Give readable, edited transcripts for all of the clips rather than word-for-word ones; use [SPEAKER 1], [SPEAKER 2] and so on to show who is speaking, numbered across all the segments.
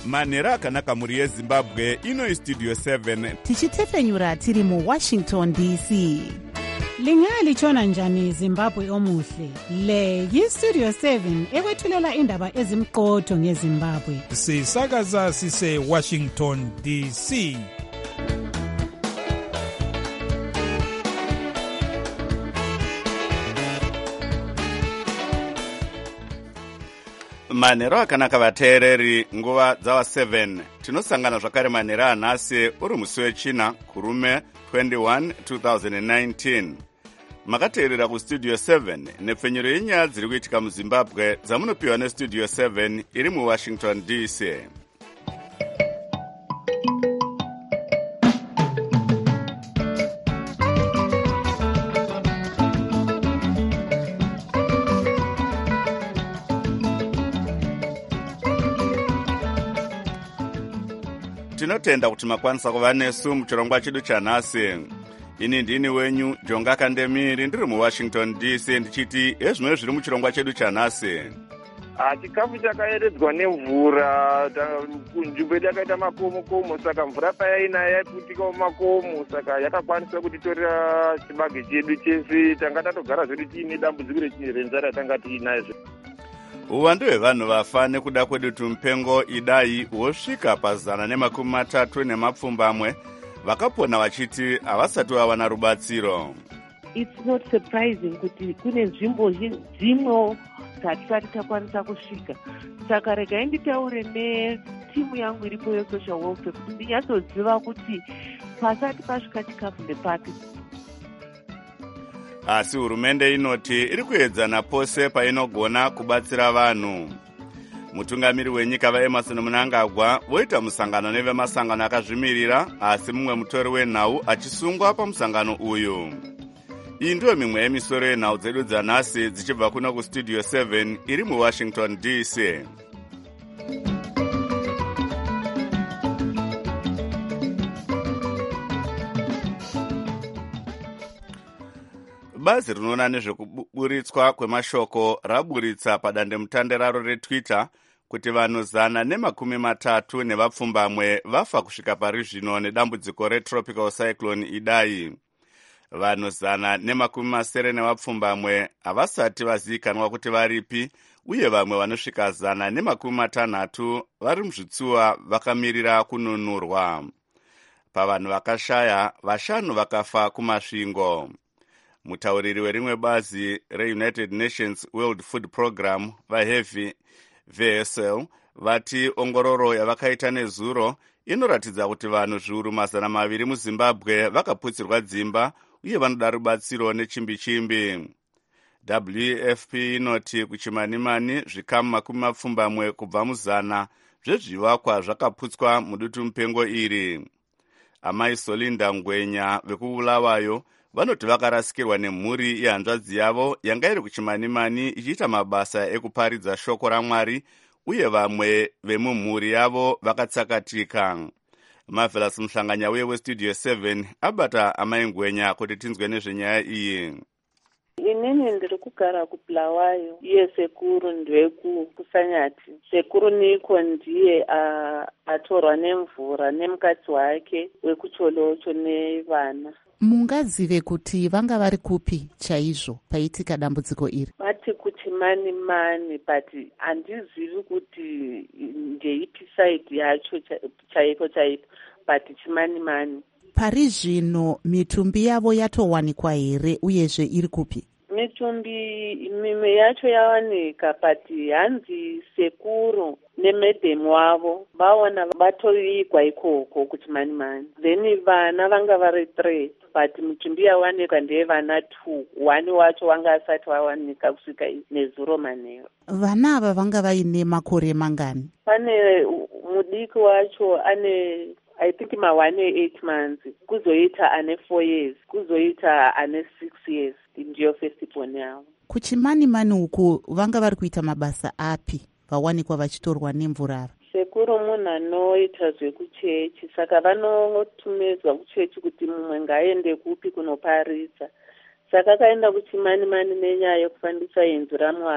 [SPEAKER 1] manhero akanaka mhuri yezimbabwe. Ino istudio 7
[SPEAKER 2] tichitefenyura tiri muwashington dc. Lingalitshona njani Zimbabwe omuhle? Le yistudio 7 ekwethulela indaba ezimqotho ngeZimbabwe.
[SPEAKER 3] Sisakaza sise Washington DC.
[SPEAKER 1] manhero akanaka vateereri, nguva dzava 7 tinosangana zvakare manhero anhasi uri musi wechina kurume 21 2019. makateerera kustudio 7 nepfenyuro yenyaya dziri kuitika muzimbabwe dzamunopiwa nestudio 7 iri muwashington dc. tinotenda kuti makwanisa kuva nesu muchirongwa chedu chanhasi. Ini ndini wenyu Jonga Kandemiri, ndiri muwashington dc, ndichiti ezvimwe zviri muchirongwa chedu chanhasi.
[SPEAKER 4] Chikafu chakaeredzwa nemvura, nzvimbo yedu yakaita makomo, saka mvura payainaya yaiputikawo makomo, saka yakakwanisa kutitorera chibage chedu chese. Tanga tatogara zvedu tiine dambudziko renzara tanga tiinazvo.
[SPEAKER 1] Uwandu hwevanhu vafa nekuda kwedutu mupengo idai hwosvika pa130 vakapona vachiti havasati vawana rubatsiro.
[SPEAKER 5] It's not surprising kuti kune nzvimbo dzimwe dzatisati takwanisa kusvika. Saka regai nditaure netimu yangu iripo yesocial welfare kuti ndinyatsoziva kuti pasati pasvika chikafu ndepapi.
[SPEAKER 1] Asi hurumende inoti iri kuedzana pose painogona kubatsira vanhu. Mutungamiri wenyika vaEmmerson Mnangagwa voita musangano nevemasangano akazvimirira, asi mumwe mutori wenhau achisungwa pamusangano uyu. Iyi ndiyo mimwe yemisoro yenhau dzedu dzanhasi dzichibva kuno kustudio 7 iri muwashington dc. Bazi rinoona nezvekuburitswa kwemashoko raburitsa padandemutande raro reTwitter kuti vanhu 130 nevapfumbamwe vafa kusvika pari zvino nedambudziko retropical cyclone Idai. Vanhu 170 nevapfumbamwe havasati vazivikanwa kuti varipi, uye vamwe vanosvika 160 vari muzvitsuwa vakamirira kununurwa. Pavanhu vakashaya, 5 vakafa kumasvingo. Mutauriri werimwe bazi reUnited Nations World Food Program vaHevi VSL vati ongororo yavakaita nezuro inoratidza kuti vanhu zviuru 200 muZimbabwe vakaputsirwa dzimba uye vanoda rubatsiro nechimbi-chimbi. WFP inoti kuchimanimani zvikamu 20 kubva mu100 zvezvivakwa zvakaputswa mudutu mupengo iri. Amai Solinda Ngwenya vekubulawayo vanoti vakarasikirwa nemhuri yehanzvadzi yavo yanga iri kuchimanimani ichiita mabasa ekuparidza shoko raMwari, uye vamwe vemumhuri yavo vakatsakatika. Marvelous Mhlanganya westudio 7 abata amai Ngwenya kuti tinzwe nezvenyaya iyi.
[SPEAKER 5] Inini ndiri kugara kuBulawayo, iye sekuru ndwekusanyati. Sekuru niko ndiye atorwa nemvura nemukadzi wake wekucholocho nevana.
[SPEAKER 2] Mungazive kuti vanga vari kupi chaizvo paitika dambudziko iri?
[SPEAKER 5] Vati kuchimanimani, but handizivi kuti ndeipi side yacho chaipo, but chimanimani.
[SPEAKER 2] Pari zvino mitumbi yavo yatowanikwa here uyezve iri kupi?
[SPEAKER 5] Mitumbi mimwe yacho yawanika, but hanzi sekuru nemedhemu wavo vaona vatoigwa ikoko kuchimanimani. Then vana vanga vari 3, but mitumbi yawanika ndeye vana 2. 1 wacho wanga asati wawanika kusvika nezuro manheru.
[SPEAKER 2] Vana ava vanga vaine makore mangani?
[SPEAKER 5] Pane mudiki wacho ane I think 8 months, kuzoita ane 4 years, kuzoita ane 6 years, ndiyo firstborn yavo.
[SPEAKER 2] Kuchimanimani uku vanga vari kuita mabasa api vawanikwa vachitorwa nemvura?
[SPEAKER 5] Sekuru munhu anoita zvekuchechi, saka vanotumidzwa kuchechi kuti mumwe ngaende kupi kunoparidza. Saka akaenda kuchimanimani nenyaya yekufambisa inzwi raMwari.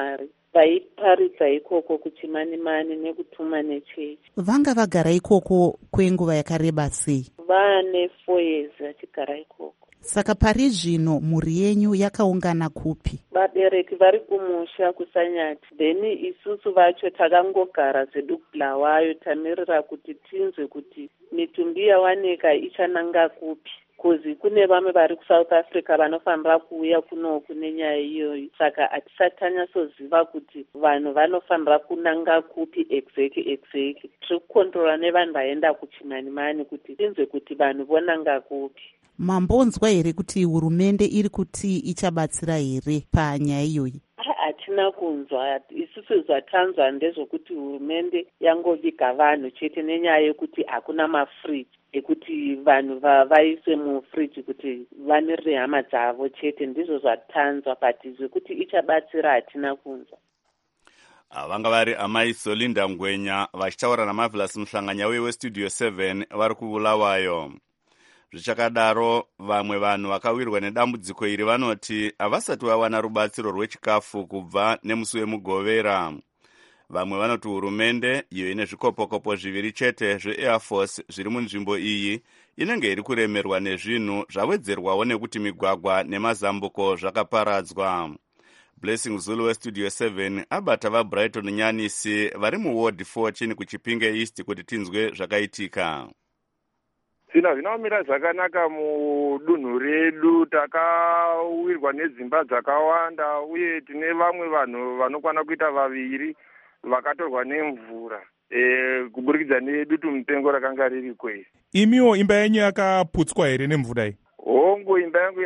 [SPEAKER 5] vaiparidza ikoko kuchimanimani nekutuma nechechi.
[SPEAKER 2] Vanga vagara ikoko kwenguva yakareba sei?
[SPEAKER 5] Vane 4 years vachigara ikoko.
[SPEAKER 2] Saka pari zvino mhuri yenyu yakaungana kupi?
[SPEAKER 5] Vabereki vari kumusha kusanyati, then isusu vacho takangogara zvedu Bulawayo tamirira kuti tinzwe kuti mitumbi yawanika ichananga kupi. Kuzi kune vamwe vari kuSouth Africa vanofanira kuuya kunoku nenyaya iyoyi. Saka hatisatanyatsoziva kuti vanhu vanofanira kunanga kupi exactly. Tiri kukontrola nevanhu vaenda kuchimanimani kuti tinzwe kuti vanhu vonanga kupi.
[SPEAKER 2] Mambonzwa here kuti hurumende iri kuti ichabatsira here panyaya iyoyi?
[SPEAKER 5] Hatina kunzwa. Isusu zvatanzwa ndezvokuti hurumende yangoviga vanhu chete nenyaya yekuti hakuna mafriji ekuti vanhu vaise mufriji kuti vanirire hama dzavo chete. Ndizvo zvatanzwa, but zvekuti ichabatsira hatina kunzwa.
[SPEAKER 1] Vanga vari amai Solinda Ngwenya vachitaura naMarvelous Muhlanganyauye weStudio 7 vari kuBulawayo. Zvichakadaro, vamwe vanhu vakawirwa nedambudziko iri vanoti havasati vawana rubatsiro rwechikafu kubva nemusi wemugovera. Vamwe vanoti hurumende, iyo ine zvikopokopo zviviri chete zveAir Force zviri munzvimbo iyi, inenge iri kuremerwa nezvinhu zvawedzerwawo nekuti migwagwa nemazambuko zvakaparadzwa. Blessing Zulu weStudio 7 abata vaBrighton Nyanisi vari muWard 14 kuChipinge East kuti tinzwe zvakaitika.
[SPEAKER 4] Zvinomira zvakanaka mudunhu redu, takawirwa nedzimba dzakawanda uye tine vamwe vanhu vanokwana kuita 2 vakatorwa nemvura kuburikidza nedutu mupengo rakanga riri kwezi.
[SPEAKER 3] Imiwo imba yenyu yakaputswa here nemvura iyi?
[SPEAKER 4] Hongo, imba yangu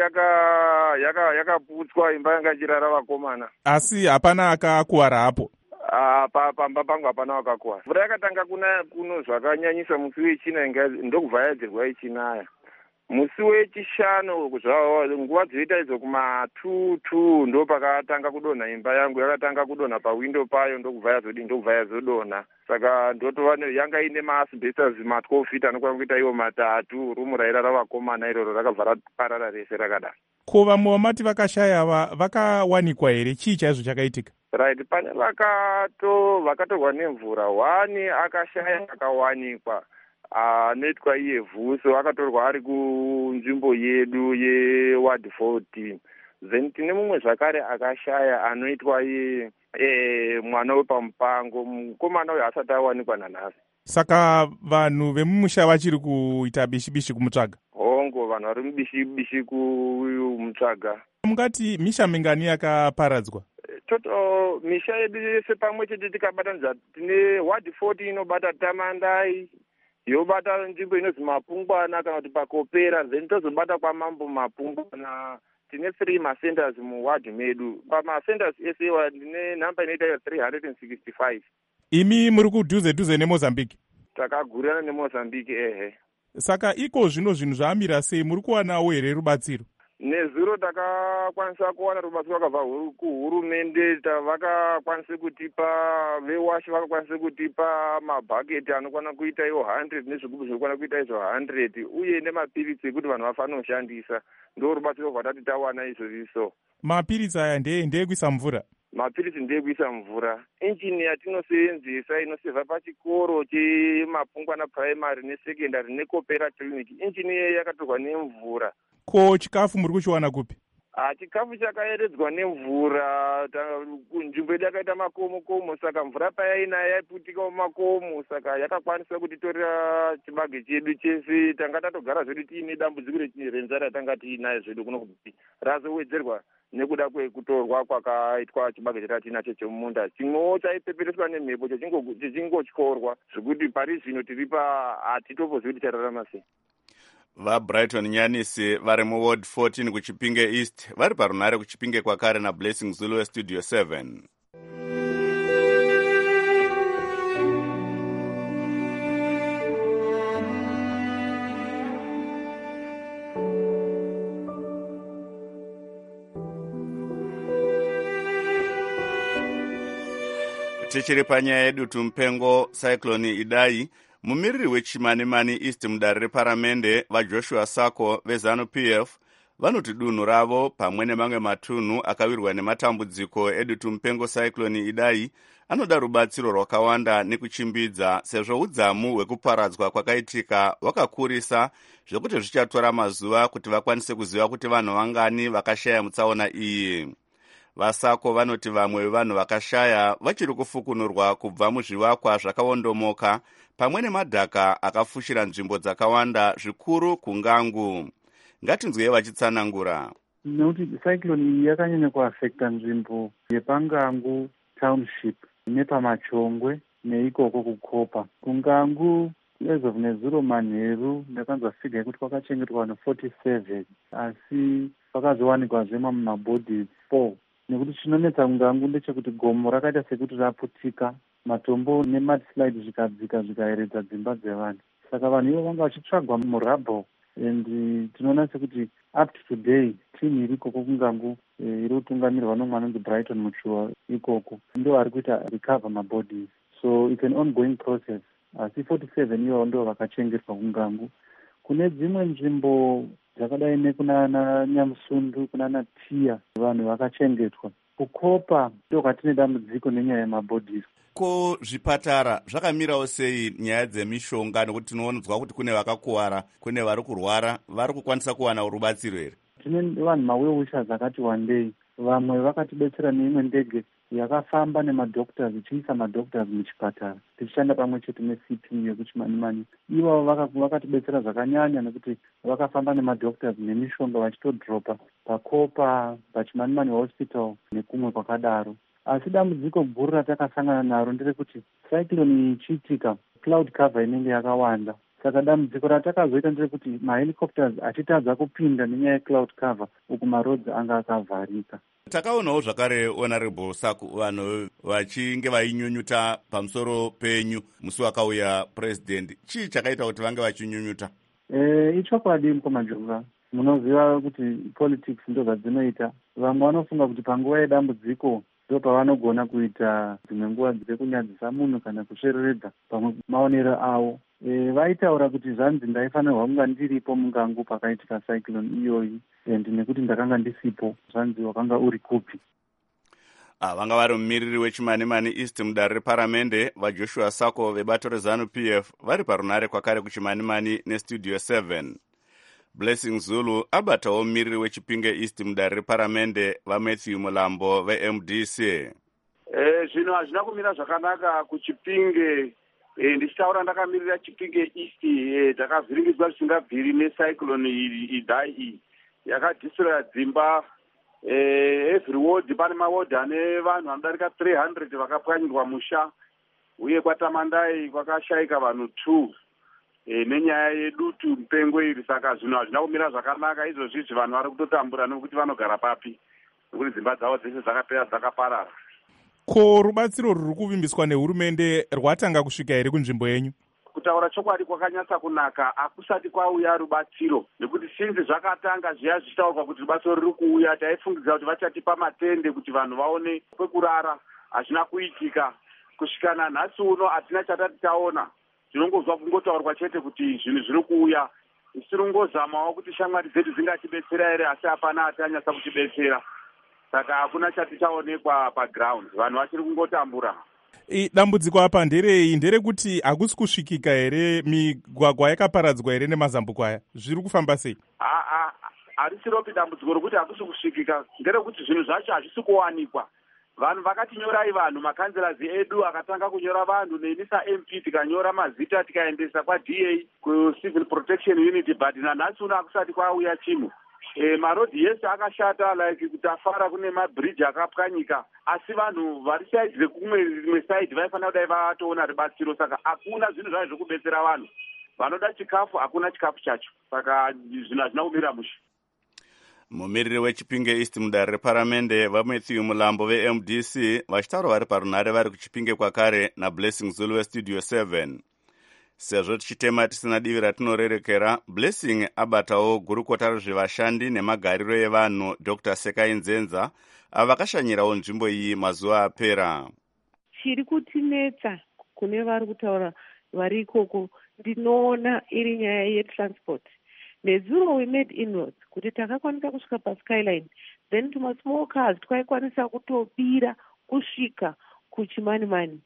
[SPEAKER 4] yakaputswa, imba yanga ichirara vakomana.
[SPEAKER 3] Asi hapana akakuwara hapo?
[SPEAKER 4] Pamba pangu hapana wakakuwara. Mvura yakatanga kuno zvakanyanyisa musi wechina ndokubva yadzirwa ichinaya. Musi wechishanu nguva dzoita idzo kuma2 ndo pakatanga kudonha imba yangu, yakatanga kudonha pawindo payo ndokubva yazodonha. Saka ndotova yanga ine maasbestos 12 feet anokwana kuita iwo 3. Rumu rairara vakomana iroro rakabva raparara rese rakadaro.
[SPEAKER 3] Ko vamwe vamati vakashaya vakawanikwa here? Chii chaizvo chakaitika?
[SPEAKER 4] Right, pane vakatorwa nemvura, 1 akashaya akawanikwa. Anoitwa iye Vhuso, akatorwa ari kunzvimbo yedu yeWard 14. Then tine mumwe zvakare akashaya anoitwa iye mwana wepamupango. Mukomana uyu asati awanikwa nanhasi.
[SPEAKER 3] Saka vanhu vemumusha vachiri kuita bishi-bishi kumutsvaga?
[SPEAKER 4] Hongo, vanhu vari mubishi-bishi kumutsvaga.
[SPEAKER 3] Mungati misha mingani yakaparadzwa?
[SPEAKER 4] Toto misha yedu yese pamwe chete tikabatanidza, tine Ward 14 inobata Tamandai, yobata nzvimbo inonzi Mapungwana kana kuti Pakopera, then tozobata kwaMambo Mapungwana. Tine 3 macenters muward medu. Pamacenters ese ndine nhamba inoita 365.
[SPEAKER 3] Imi muri kudhuze neMozambique?
[SPEAKER 4] Takagurana neMozambique, ehe.
[SPEAKER 3] Saka iko zvino zvinhu zvamira sei? Muri kuwanawo here rubatsiro?
[SPEAKER 4] Nezuro takakwanisa kuwana rubatsiro vakabva kuhurumende. Vakakwanisa kutipa vewashi, vakakwanisa kutipa mabhaketi anokwana kuita iwo 100 nezvigubhu zvinokwana kuita izvo 100 uye nemapiritsi ekuti vanhu vafanira kushandisa. Ndo rubatsiro rwatati tawana izvozviso.
[SPEAKER 3] Mapiritsi aya ndeyekuisa mvura?
[SPEAKER 4] Mapiritsi ndeyekuisa mvura. Injini yatinosevenzesa inosevha pachikoro cheMapungwana Primary neSecondary neKopera Clinic. Injini iyoyo yakatorwa nemvura.
[SPEAKER 3] Ko chikafu muri kuchiwana kupi?
[SPEAKER 4] Chikafu chakayeredzwa nemvura. Nzvimbo yedu yakaita makomo, saka mvura payainaya yaiputika mumakomo, saka yakakwanisa kutitorera chibage chedu chese. Tanga tatogara zvedu tiine dambudziko renzara tanga tiinayo zvedu kuno kuti razowedzerwa nekuda kwekutorwa kwakaitwa chibage chatinacho chemumunda. Chimwewo chaipepereswa nemhepo chechingotyorwa zvekuti pari zvino tiri hatitombozvi kuti chararama sei.
[SPEAKER 1] VaBrighton Nyanisi vari muWard 14 kuChipinge East vari parunhare kuChipinge kwakare naBlessing Zulu weStudio 7. Tichiri panyaya yedutu mupengo Cyclone Idai, mumiriri weChimanimani East mudare reparamende vaJoshua Sako veZanu PF vanoti dunhu ravo pamwe nemamwe matunhu akawirwa nematambudziko edutu mupengo cyclone Idai anoda rubatsiro rwakawanda nekuchimbidza, sezvo udzamu hwekuparadzwa kwakaitika hwakakurisa zvekuti zvichatora mazuva kuti vakwanise kuziva kuti vanhu vangani vakashaya mutsaona iyi. Vasako vanoti vamwe vevanhu vakashaya vachiri kufukunurwa kubva muzvivakwa zvakaondomoka pamwe nemadhaka akafushira nzvimbo dzakawanda, zvikuru kuNgangu. Ngatinzwei vachitsanangura.
[SPEAKER 6] Nekuti cyclone iyi yakanyanya kuafekta nzvimbo yepaNgangu township nepamachongwe neikoko kukopa. kuNgangu as of nezuro manheru ndakanzwa figa yekuti kwakachengetwa vanhu 47 asi pakazowanikwa mamwe mabodies 4. Nekuti chinonetsa kuNgangu ndechekuti gomo rakaita sekuti raputika, matombo nemudslide zvikadzika zvikaeredza dzimba dzevanhu. Saka vanhu ivo vanga vachitsvagwa murabho, and tinoona sekuti up to today team iri ikoko kuNgangu iri kutungamirwa nomwana anonzi Brighton Muchuwa ikoko ndo ari kuita recover mabodies. So it's an ongoing process. Asi 47 ivo ndo vakachengetwa kuNgangu. Kune dzimwe nzvimbo dzakadai nekunana Nyamusundu, kunana Tiya, vanhu vakachengetwa. Kukopa ndo kwatine dambudziko nenyaya yemabodies.
[SPEAKER 1] Ko zvipatara zvakamirawo sei nyaya dzemishonga, nekuti tinoonedzwa kuti kune vakakuwara, kune vari kurwara, vari kukwanisa kuwana rubatsiro here?
[SPEAKER 6] Tine vanhu mawellwishers akati wandei. Vamwe vakatibetsera neimwe ndege yakafamba nemadoctors, ichiisa madoctors muchipatara, tichishanda pamwe chete neCP yekuchimanimani. Ivo vakatibetsera zvakanyanya nekuti vakafamba nemadoctors nemishonga vachitodropa pakopa, pachimanimani hospital nekumwe kwakadaro. Asi dambudziko guru ratakasangana naro nderekuti cyclone ichiitika cloud cover inenge yakawanda. Saka dambudziko ratakazoita nderekuti mahelicopters achitadza kupinda nenyaya yecloud cover uku marodzi anga akavharika.
[SPEAKER 1] Takaonawo zvakare honorable Saku vanhu vachinge vainyunyuta pamusoro penyu musi wakauya president. Chii chakaita kuti vange vachinyunyuta?
[SPEAKER 6] Ichokwadi mukomajonga. Munoziva kuti politics ndo zvadzinoita. Vamwe vanofunga kuti panguva yedambudziko ndo pavanogona kuita dzimwe nguva dzekunyadzisa munhu kana kusvereredza pamwe maonero avo. Vaitaura kuti zvanzi ndaifanirwa kunga ndiripo muNgangu pakaitika cyclone iyoyi, and nekuti ndakanga ndisipo zvanzi wakanga uri kupi.
[SPEAKER 1] Vanga vari mumiriri wechimanimani East mudare reparamende vaJoshua Sako vebato reZanu PF vari parunare kwakare kuchimanimani nestudio 7. Blessing Zulu abatawo mumiriri wechipinge East mudare reparamende vaMatthew Mulambo veMDC.
[SPEAKER 7] Zvino hazvina kumira zvakanaka kuchipinge. Ndichitaura ndakamirira chipinge East, takavhiringidzwa zvisingabviri necyclone Idai yakadhisira dzimba. Every ward pane maward ane vanhu vanodarika 300 vakapwanyirwa musha, uye kwaTamandai kwakashaika vanhu 2 nenyaya yedutu mupengo iri. Saka zvino hazvina kumira zvakanaka izvozvi, vanhu vari kutotambura nekuti vanogara papi, nekuti dzimba dzavo dzese dzakapera dzakaparara.
[SPEAKER 3] Ko rubatsiro ruri kuvimbiswa nehurumende rwatanga kusvika here kunzvimbo yenyu?
[SPEAKER 7] Kutaura chokwadi kwakanyatsa kunaka, hakusati kwauya rubatsiro, nekuti sinzi zvakatanga zviya zvichitaurwa kuti rubatsiro ruri kuuya, taifungidza kuti vachatipa matende kuti vanhu vaone kwekurara. Hazvina kuitika. Kusvikana nhasi uno hatina chatati taona. Tinongozwa kungotaurwa chete kuti zvinhu zviri kuuya. Tiringozamawo kuti shamwari dzedu dzingatibetsera here, asi hapana hatanyatsa kutibetsera. Saka hakuna chati chaonekwa paground, vanhu vachiri kungotambura.
[SPEAKER 3] Dambudziko apa nderei? Nderekuti hakusi kusvikika here, migwagwa yakaparadzwa here nemazambuko aya, zviri kufamba sei?
[SPEAKER 7] Harisiropi dambudziko rokuti hakusi kusvikika, nderekuti zvinhu zvacho hazvisi kuwanikwa. Vanhu vakatinyorai, vanhu makanzelazi edu akatanga kunyora vanhu, nemisa MP tikanyora mazita tikaendesa kwaDA kuCivil Protection Unit, but nanhasi uno hakusati kwauya chimu. Marodhi yese akashata, like kutafara kune mabridge akapwanyika, asi vanhu vari side rekumwe side vaifanira kudai vatoona rubatsiro. Saka hakuna zvinhu zvavo zvokubetsera vanhu. Vanoda chikafu, hakuna chikafu chacho. Saka zvinhu hazvina kumira mushe.
[SPEAKER 1] Mumiriri wechipinge East mudare reparamende vaMatthew Mulambo veMDC vachitaura vari parunare vari kuchipinge kwakare naBlessing Zulu westudio 7. Sezvo tichitema tisina divi ratinorerekera, Blessing abatawo gurukota rezvevashandi nemagariro evanhu Dr. Sekai Nzenza vakashanyirawo nzvimbo iyi mazuva apera.
[SPEAKER 5] Chiri kutinetsa kune vari kutaura vari ikoko, ndinoona iri nyaya yetransport. Nezuro we made inroads kuti takakwanisa kusvika paskyline, then tumasmall cars twaikwanisa kutobira kusvika kuchimanimani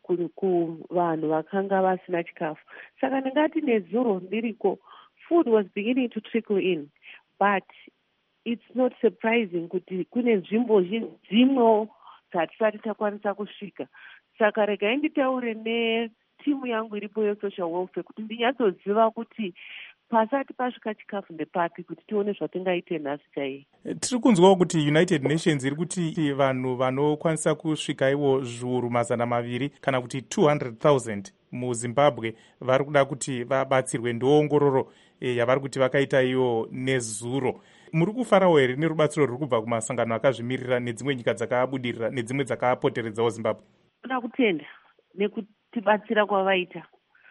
[SPEAKER 5] kuvanhu vakanga vasina chikafu. Saka ndingati nezuro ndiriko, food was beginning to trickle in, but it's not surprising kuti kune nzvimbo dzimwewo dzatisati takwanisa kusvika. Saka regai nditaure netimu yangu iripo yesocial welfare kuti ndinyatsoziva kuti pasati pasvika chikafu ndepapi kuti tione zvatingaite nhasi chaiyi.
[SPEAKER 3] Tiri kunzwawo kuti United Nations iri kuti vanhu vanokwanisa kusvika ivo zviuru 200 kana kuti 200,000 muZimbabwe vari kuda kuti vabatsirwe. Ndoongororo yavari kuti vakaita ivo nezuro. Muri kufarawo here nerubatsiro ruri kubva kumasangano akazvimirira nedzimwe nyika dzakabudirira nedzimwe dzakapoteredzawo Zimbabwe?
[SPEAKER 5] Toda kutenda nekutibatsira kwavaita.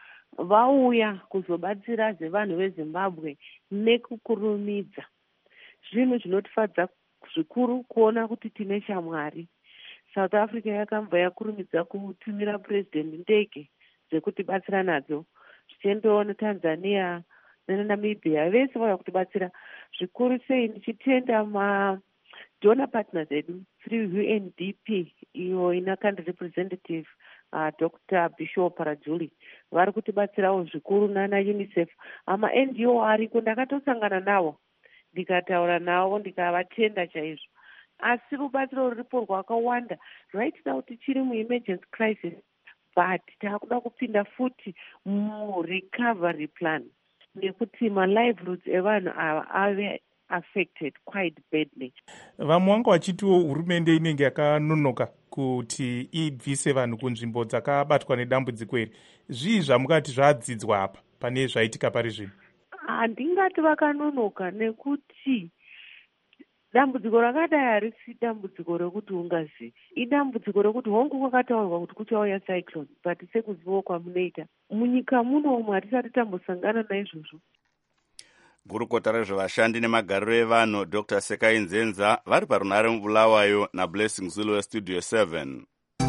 [SPEAKER 5] Vauya kuzobatsira zvevanhu veZimbabwe nekukurumidza. Zvinhu zvinotifadza zvikuru kuona kuti tine shamwari. South Africa yakabva yakurumidza kutumira president ndege dzekutibatsira nadzo. Zvichiendawo neTanzania neNamibia vese vauya kutibatsira. Zvikuru sei ndichitenda donor partners edu through UNDP iyo ina country representative Dr. Bishop Parajuli vari kutibatsirawo zvikuru nana UNICEF. NGO ariko ndakatosangana nawo ndikataura navo ndikavatenda chaizvo. Asi rubatsiro ruripo rwakawanda. Right now tichiri muemergency crisis, but taakuda kupinda futi murecovery plan nekuti malivelihoods evanhu ava ave affected quite badly.
[SPEAKER 3] Vamwe vanga vachitiwo hurumende inenge yakanonoka kuti ibvise vanhu kunzvimbo dzakabatwa nedambudziko iri. Zvii zvamukati zvadzidzwa apa pane zvaitika pari zvino?
[SPEAKER 5] Handingati vakanonoka nekuti dambudziko rakadai harisi dambudziko rekuti ungazivi. Idambudziko rekuti hongu kwakataurwa kuti kuchauya cyclone, but sekuzivawo kwamunoita. Munyika muno hatisati tambosangana naizvozvo.
[SPEAKER 1] Gurukota rezvevashandi nemagariro evanhu Dr. Sekai Nzenza vari parunare muBulawayo naBlessing Zulu weStudio 7.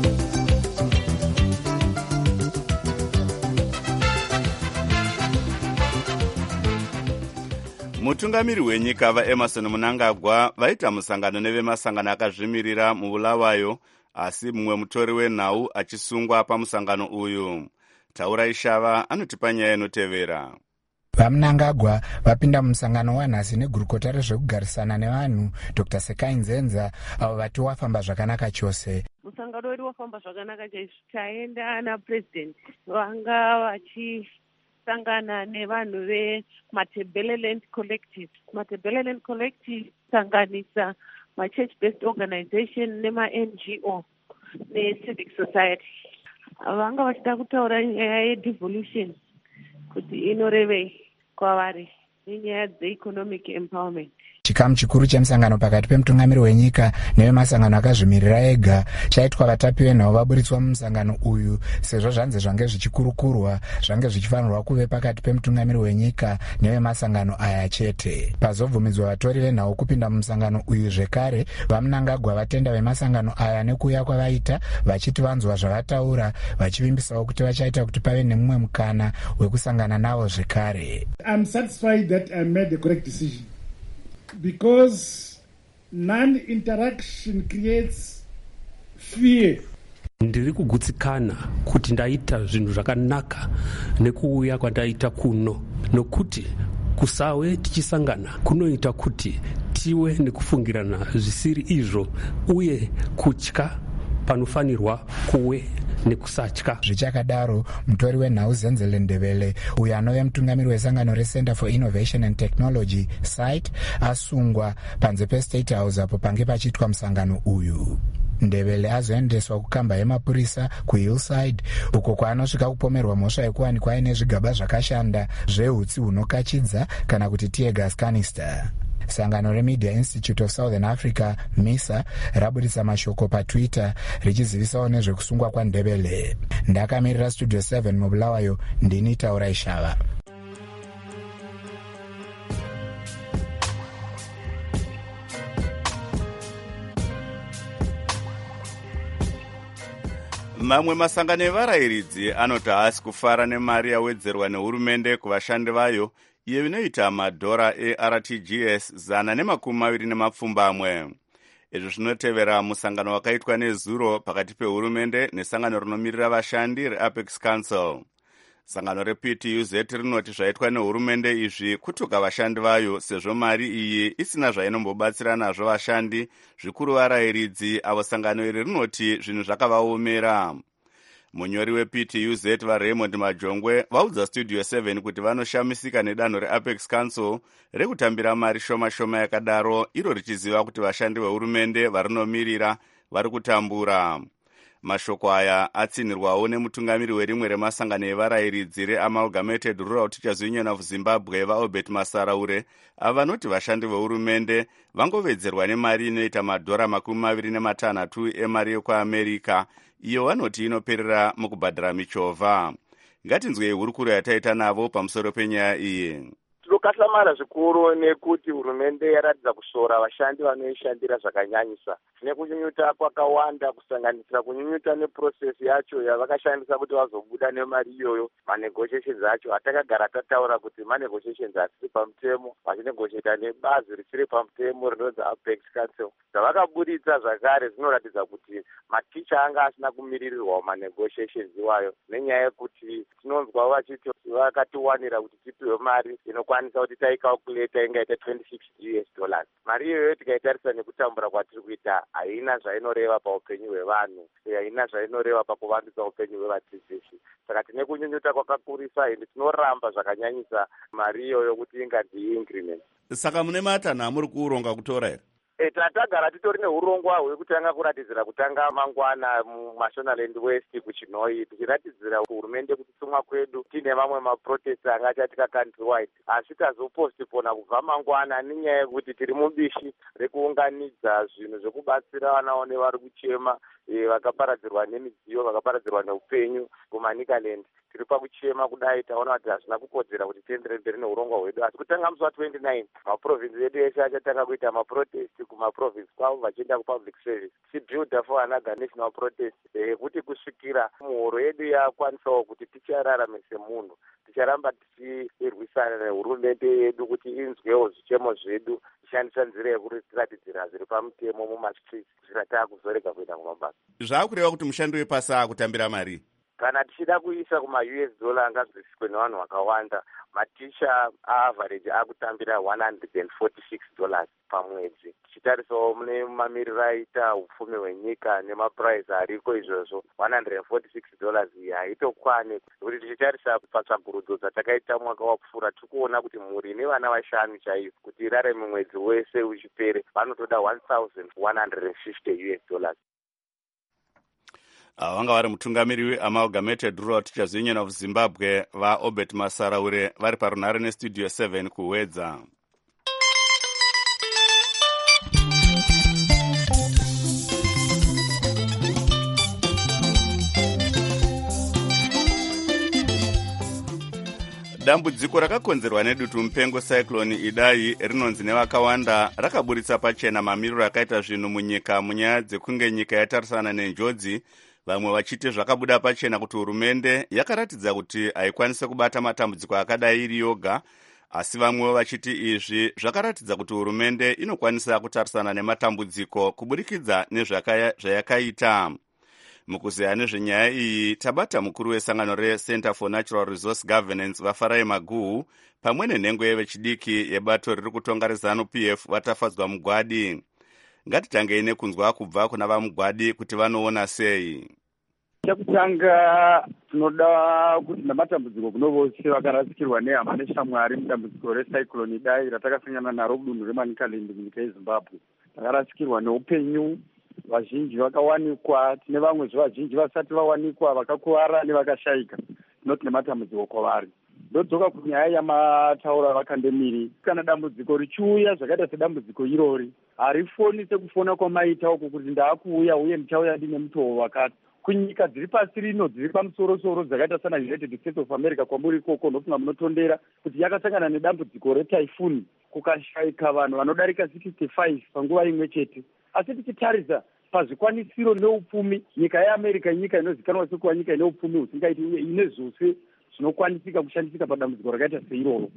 [SPEAKER 1] Mutungamiri wenyika vaEmerson Mnangagwa vaita musangano nevemasangano akazvimirira muBulawayo, asi mumwe mutori wenhau achisungwa pamusangano uyu. Taura Ishava anotipa nyaya inotevera.
[SPEAKER 8] VaMnangagwa vapinda mumusangano wanhasi negurukota rezvekugarisana nevanhu Dr. Sekai Nzenza, avo vati wafamba zvakanaka chose.
[SPEAKER 5] Musangano wedu wafamba zvakanaka chaizvo. Taenda napresident vanga vachisangana nevanhu veMatebeleland Collective. Matebeleland Collective sanganisa ma-church based organization nema-NGO ne-civic society. Vanga vachida kutaura nyaya yedevolution kuti inorevei kwavari nenyaya dzeeconomic empowerment.
[SPEAKER 8] Chikamu chikuru chemusangano pakati pemutungamiri wenyika nevemasangano akazvimirira ega chaitwa vatapi venhau vaburitswa mumusangano uyu, sezvo zvanzi zvange zvichikurukurwa zvange zvichifanirwa kuve pakati pemutungamiri wenyika nevemasangano aya chete. Pazobvumidzwa vatori venhau kupinda mumusangano uyu zvekare, vaMnangagwa vatenda vemasangano aya nekuuya kwavaita, vachiti vanzwa zvavataura, vachivimbisawo kuti vachaita kuti pave nemumwe mukana wekusangana navo zvekare.
[SPEAKER 9] I'm satisfied that I made the correct decision, because non-interaction creates fear.
[SPEAKER 10] Ndiri kugutsikana kuti ndaita zvinhu zvakanaka nekuuya kwandaita kuno, nokuti kusawe tichisangana kunoita kuti tiwe nekufungirana zvisiri izvo uye kutya panofanirwa kuwe nekusatya.
[SPEAKER 8] Zvichakadaro, mutori wenhau Zenzele Ndebele uyo anove mutungamiri wesangano reCenter for Innovation and Technology SITE asungwa panze peState House apo pange pachiitwa musangano uyu. Ndebele azoendeswa kukamba yemapurisa kuHillside uko kwaanosvika kupomerwa mhosva yekuwanikwa aine zvigaba zvakashanda zvehutsi hunokachidza kana kuti tear gas canister. Sangano reMedia Institute of Southern Africa MISA raburitsa mashoko paTwitter richizivisawo nezvekusungwa kwaNdebele. Ndakamirira Studio 7 muBulawayo, ndini Taura Ishava.
[SPEAKER 1] Mamwe masangano evarayiridzi anoti haasi kufara nemari yawedzerwa nehurumende kuvashandi vayo iyo inoita madhora eRTGS 120 izvi zvinotevera musangano wakaitwa nezuro pakati pehurumende nesangano rinomirira vashandi reapex council. Sangano rePTUZ rinoti zvaitwa nehurumende izvi kutuka vashandi vayo sezvo mari iyi isina zvainombobatsira nazvo vashandi, zvikuru varayiridzi avo sangano iri rinoti zvinhu zvakavaomera. Munyori wePTUZ vaRaymond Majongwe vaudza Studio 7 kuti vanoshamisika nedanho reapex council rekutambira mari shoma shoma yakadaro, iro richiziva kuti vashandi vehurumende varinomiririra vari kutambura. Mashoko aya atsinirwawo nemutungamiri werimwe remasangano evarayiridzi reAmalgamated Rural Teachers Union of Zimbabwe vaObert Masaraure avanoti vashandi vehurumende vangovedzerwa nemari inoita madhora 26 emari yekuAmerica, iyo vanoti inoperera mukubhadhara michovha. Ngatinzwei hurukuro yataita navo pamusoro penyaya iyi.
[SPEAKER 4] Tinokashamara zvikuru nekuti hurumende yaratidza kushora vashandi vanoishandira zvakanyanyisa. Tine kunyunyuta kwakawanda kusanganisira kunyunyuta neprocess yacho yavakashandisa kuti vazobuda nemari iyoyo. Manegotiations acho atakagara tataura kuti manegotiations asiri pamutemo, vachinegotiata nebazi risiri pamutemo rinonzi Apex Council. Zvavakaburitsa zvakare zvinoratidza kuti maticha anga asina kumiririrwa manegotiations iwayo, nenyaya yekuti tinonzwa vachiti vakatiwanira kuti tipiwe mari inokwanisa kuti taicalculate ingaita $26. Mari iyoyo tikaitarisa nekutambura kwatiri kuita haina zvainoreva paupenyu hwevanhu, haina zvainoreva pakuvandudza upenyu hwevadzidzisi. Saka tine kunyunyuta kwakakurisa ende tinoramba zvakanyanyisa mari iyoyo kuti ingadii increment.
[SPEAKER 1] Saka mune matanha amuri kuuronga kutora here?
[SPEAKER 4] Tatagara titori neurongwa hwekutanga kuratidzira kutanga mangwana muMashonaland West kuChinoi, tichiratidzira hurumende kuti tumwa kwedu tine mamwe maprotest angachatika countrywide, asi tazopostpona kubva mangwana nenyaya yekuti tiri mubishi rekuunganidza zvinhu zvekubatsira vanaone vari kuchema, vakaparadzirwa nemidziyo, vakaparadzirwa neupenyu kuManicaland. Tiri pakuchema kudai, taona kuti hazvina kukodzera kuti tienderere mberi neurongwa hwedu. Asi kutanga musi wa29 maprovinsi edu eshe achatanga kuita maprotest kumaprovinsi kwavo vachienda kupublic service. Tichibuilda for another national protest yekuti kusvikira muhoro yedu yakwanisawo kuti tichararame semunhu, ticharamba tichirwisana nehurumende yedu kuti inzwewo zvichemo zvedu, tishandisa nzira yekuratidzira zviri pamutemo mumastreets kusvikira taakuzorega kuenda kumabasa.
[SPEAKER 1] Zvaakureva kuti mushandi wepasi akutambira mari?
[SPEAKER 4] Kana tichida kuisa kuma-US dollar angazwisiswe nevanhu vakawanda, maticha aaverage akutambira $146 pamwedzi. Tichitarisawo mune mamiriro aita upfumi hwenyika nemapuraizi ariko izvozvo, $146 iyi haitokwane. Kuti tichitarisa patsvagurudzo dzatakaita mwaka wapfuura, tiri kuona kuti mhuri ine vana vashanu chaivo kuti irarame mwedzi wese uchipere vanotoda $1,150.
[SPEAKER 1] Vanga vari mutungamiri weAmalgamated Rural Teachers Union of Zimbabwe vaObert Masaraure vari parunhare neStudio 7 kuwedza. Dambudziko rakakonzerwa nedutu mupengo cyclone Idai rinonzi nevakawanda rakaburitsa pachena mamiriro akaita zvinhu munyika munyaya dzekunge nyika yatarisana nenjodzi, vamwe vachiti zvakabuda pachena kuti hurumende yakaratidza kuti haikwanise kubata matambudziko akadai iri yoga, asi vamwewo vachiti izvi zvakaratidza kuti hurumende inokwanisa kutarisana nematambudziko kuburikidza nezvayakaita. Mukuzeya nezvenyaya iyi tabata mukuru wesangano reCenter for Natural Resource Governance vaFarai Maguhu pamwe nenhengo yevechidiki yebato riri kutonga reZANU-PF vatafadzwa mugwadi. Ngatitangei nekunzwa kubva kuna vamugwadi kuti vanoona sei.
[SPEAKER 6] Chekutanga tinoda kuti namatambudziko kuno vose vakarasikirwa nehama neshamwari mudambudziko recyclone Idai ratakasangana naro kudunhu reManicaland munyika yeZimbabwe. Takarasikirwa neupenyu, vazhinji vakawanikwa, tine vamwe zvevazhinji vasati vawanikwa, vakakuwara nevakashayika. Tinoti nematambudziko kwavari. Ndodzoka kunyaya yamataura vakandemiri. Kana dambudziko richiuya zvakaita sedambudziko irori, harifoni sekufona kwamaita uku kuti ndaakuuya uye ndichauya ndine mutoo wakati. Kunyika dziri pasi rino dziri pamusoro-soro dzakaita sana United States of America kwamuri ikoko ndokunga munotondera kuti yakasangana nedambudziko retaifuni kukashayika vanhu vanodarika 65 panguva imwe chete. Asi tichitarisa pazvikwanisiro neupfumi, nyika yeAmerica nyika inozikanwa sekuva nyika ine upfumi husingaiti uye ine zvose zvinokwanisika kushandisika padambudziko rakaita seiroro.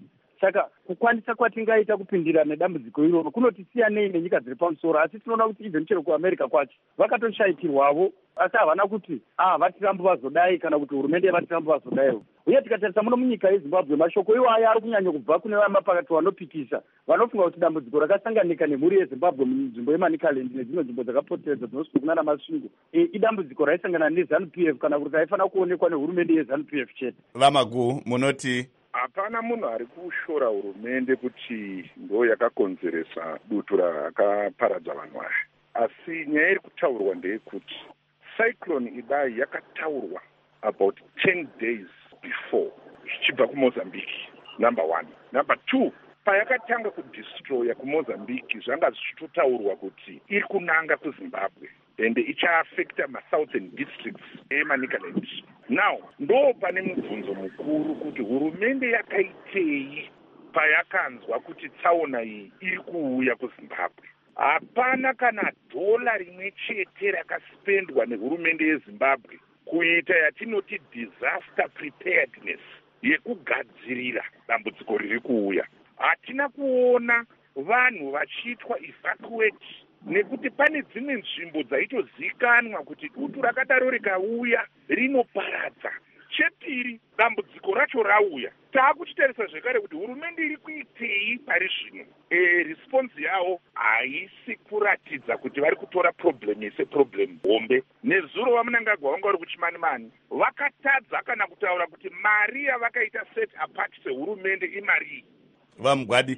[SPEAKER 11] saka kukwanisa kwatingaita kupindirana nedambudziko iroro kunotisiyanei nenyika dziri pamusoro. Asi tinoona kuti even chero kuamerica kwacho vakatoshaitirwavo, asi havana kuti vatirambo vazodai kana kuti hurumende yavatirambo vazodaiwo. Uye tikatarisa muno munyika yeZimbabwe, mashoko iwaya ari kunyanya kubva kune vamapakati vanopikisa vanofunga kuti dambudziko rakasanganika nemhuri yeZimbabwe munzvimbo yeManicaland nedzimwe nzvimbo dzakapoteredza dzinosvika kuna namasvingo idambudziko raisangana neZANU-PF kana kuti raifanira kuonekwa nehurumende yeZANU-PF chete.
[SPEAKER 1] Vamagu, munoti
[SPEAKER 12] hapana munhu ari kushora hurumende kuti ndo yakakonzeresa dutu rakaparadza vanhu ava, asi nyaya iri kutaurwa ndeyekuti cyclone Idai yakataurwa about 10 days before zvichibva kuMozambique, number 1. Number 2, payakatanga kudestroya kuMozambique zvanga zvichitotaurwa kuti iri kunanga kuZimbabwe ende ichaafecta masouthern districts eManicaland. Now ndo pane mubvunzo mukuru kuti hurumende yakaitei payakanzwa kuti tsaona iyi iri kuuya kuZimbabwe. Hapana kana dola rimwe chete rakasipendwa nehurumende yeZimbabwe kuita yatinoti disaster preparedness, yekugadzirira dambudziko riri kuuya. Hatina kuona vanhu vachiitwa evacuate, nekuti pane dzimwe nzvimbo dzaitozikanwa kuti dutu rakadaro rikauya rinoparadza. Chepiri, dambudziko racho rauya, taakuchitarisa zvekare kuti hurumende iri kuitei pari zvino. Response yavo haisi kuratidza kuti vari kutora problem seproblem hombe. Nezuro vaMnangagwa vanga vari kuChimanimani vakatadza kana kutaura kuti mari yavakaita set apart sehurumende imari.
[SPEAKER 1] Vamugwadi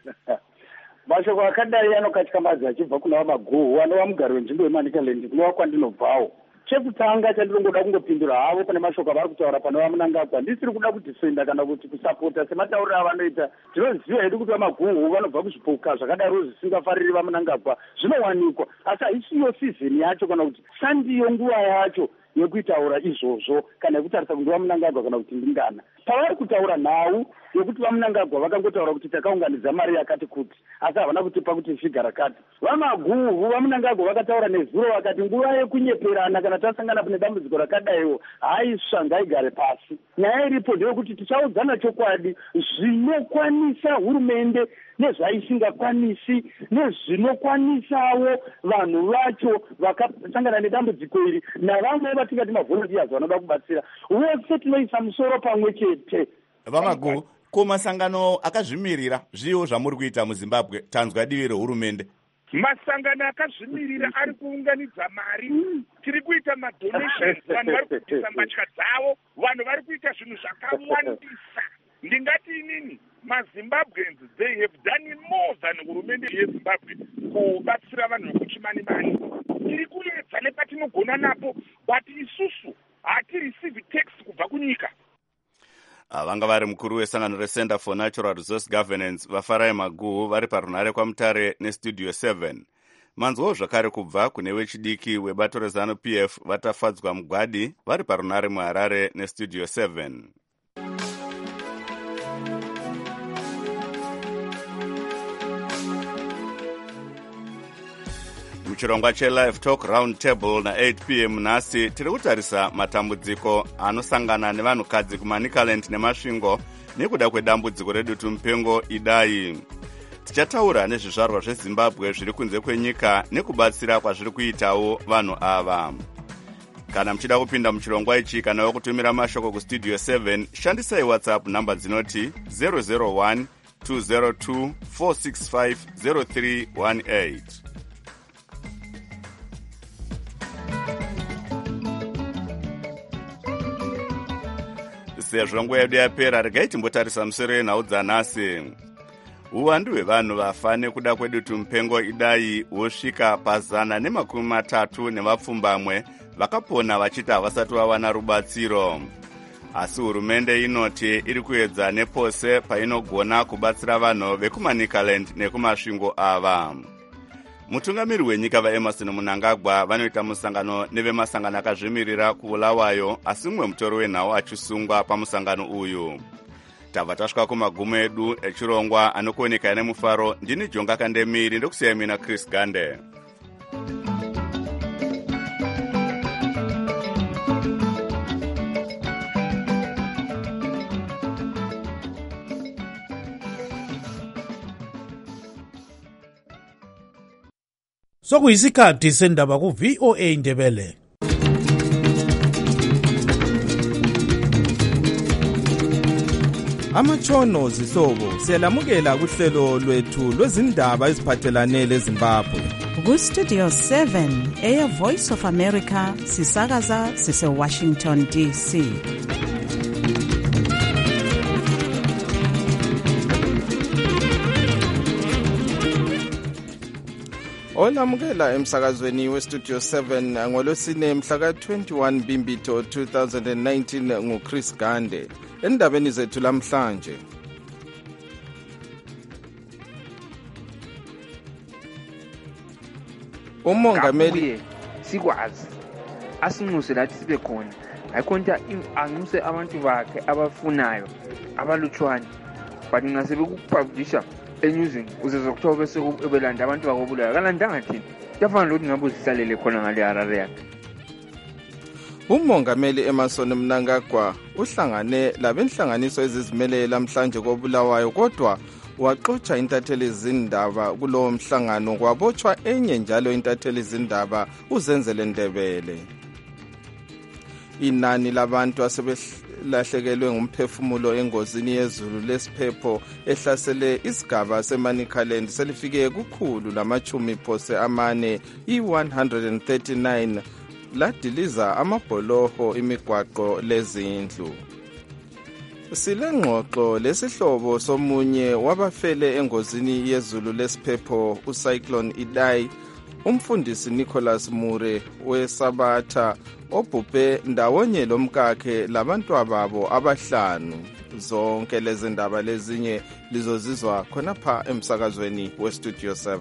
[SPEAKER 11] mashoko akadai anokatyamaza achibva kuna Vamaguhu anova mugari wenzvimbo yeManicaland kunova kwandinobvawo. Chekutanga chandinongoda kungopindura havo pane mashoko avari kutaura pane vaMnangagwa, ndisiri kuda kudifenda kana kuti kusapota sematauriro avanoita. Tinoziva hedu kuti Vamaguhu vanobva kuzvipuka zvakadaro zvisingafariri vaMnangagwa zvinowanikwa, asi haisiyo sizini yacho kana kuti sandiyo nguva yacho yekuitaura izvozvo kana yekutarisa kuti vaMnangagwa kana kuti ndingana. Pavari kutaura nhau yokuti vaMnangagwa vakangotaura kuti takaunganidza mari yakati kuti, asi havana kutipa kuti zviga rakati. Vamaguhu vaMnangagwa vakataura nezuro vakati nguva yekunyeperana kana tasangana pane dambudziko rakadaiwo haisva ngaigare pasi. Nyaya iripo ndeyekuti tichaudzana chokwadi zvinokwanisa hurumende nezvaisingakwanisi nezvinokwanisawo vanhu vacho vakasangana nedambudziko iri navamwe vatingati mavolunteers vanoda kubatsira. Vose tinoisa musoro pamwe chete.
[SPEAKER 1] Vamagu, kumasangano akazvimirira zviwo zvamuri kuita muZimbabwe, tanzwa divi rehurumende.
[SPEAKER 12] Masangano akazvimirira ari kuunganidza mari, tiri kuita madonations, vanhu vari kuisa mbatya dzavo, vanhu vari kuita zvinhu zvakawandisa. Ndingati inini maZimbabweans they have done more than hurumende yeZimbabwe kubatsira vanhu vekuChimanimani. Tiri kuedza nepatinogona napo, but isusu hati receive tax kubva kunyika.
[SPEAKER 1] Vanga vari mukuru wesangano reCenter for Natural Resource Governance Vafarai Maguhu vari parunare kwaMutare neStudio 7. Manzwawo zvakare kubva kune wechidiki webato reZANU-PF Vatafadzwa Mugwadi vari parunare muHarare neStudio 7. Muchirongwa cheLive Talk Round Table na8 p.m. nhasi tiri kutarisa matambudziko anosangana nevanhukadzi kuManicaland nemasvingo nekuda kwedambudziko redutu mupengo Idai. Tichataura nezvizvarwa zveZimbabwe zviri kunze kwenyika nekubatsira kwazviri kuitawo vanhu ava. Kana muchida kupinda muchirongwa ichi kana wokutumira mashoko kuStudio 7, shandisai WhatsApp namba dzinoti 001 202 465 0318. Sezvo nguva yedu yapera, regai timbotarisa musoro yenhau dzanhasi. Uwandu hwevanhu vafa nekuda kwedutu mupengo Idai hwosvika pa130 nevapfumbamwe vakapona vachiti havasati vawana rubatsiro. Asi hurumende inoti iri kuedza nepose painogona kubatsira vanhu vekuManicaland nekumasvingo ava. Mutungamiri wenyika vaEmmerson Mnangagwa vanoita musangano nevemasangano akazvimirira kuBulawayo, asi mumwe mutori wenhau achisungwa pamusangano uyu. Tabva tasvika kumagumo edu echirongwa anokuoneka nemufaro. Ndini Jonga Kandemiri ndokusiyai mina Chris Gande.
[SPEAKER 13] Sokuyisikhathi sendaba ku-VOA Indebele.
[SPEAKER 14] Amatshono zihlobo siyalamukela kuhlelo lwethu lwezindaba eziphathelane leZimbabwe.
[SPEAKER 15] Ku-Studio 7 Air Voice of America sisakaza sise-Washington DC.
[SPEAKER 14] Olamukela emsakazweni we-Studio 7 ngolwesine mhla ka-21 Bimbito 2019 nguChris Gande. Endabeni zethu lamhlanje, umongameli
[SPEAKER 16] sikwazi asinxuse lathi sibe khona ayikhonta anxuse abantu bakhe abafunayo abalutshwane but ngase bekupublisha eNewsing uzezokuthiwa bese ebelanda abantu bakobulayo kalandanga thina kuyafana lokuthi ngabe uzihlalele khona ngale Harare yakhe.
[SPEAKER 14] Umongameli Emmerson Mnangagwa uhlangane labenhlanganiso ezizimele lamhlanje koBulawayo kodwa waxoxa intatheli zindaba kulowo mhlangano kwabotshwa enye njalo intatheli zindaba uZenzele Ndebele. Inani labantu asebelahlekelwe ngumphefumulo engozini yezulu lesiphepho ehlasele isigaba seManicaland selifike kukhulu lama-40 i-139 ladiliza amabholoho imigwaqo lezindlu. Silengxoxo lesihlobo somunye wabafele engozini yezulu lesiphepho uCyclone Idai, umfundisi Nicholas Mure weSabatha obhubhe ndawonye lomkakhe labantu babo abahlanu. Zonke lezi ndaba lezinye lizozizwa khonapha emsakazweni weStudio 7.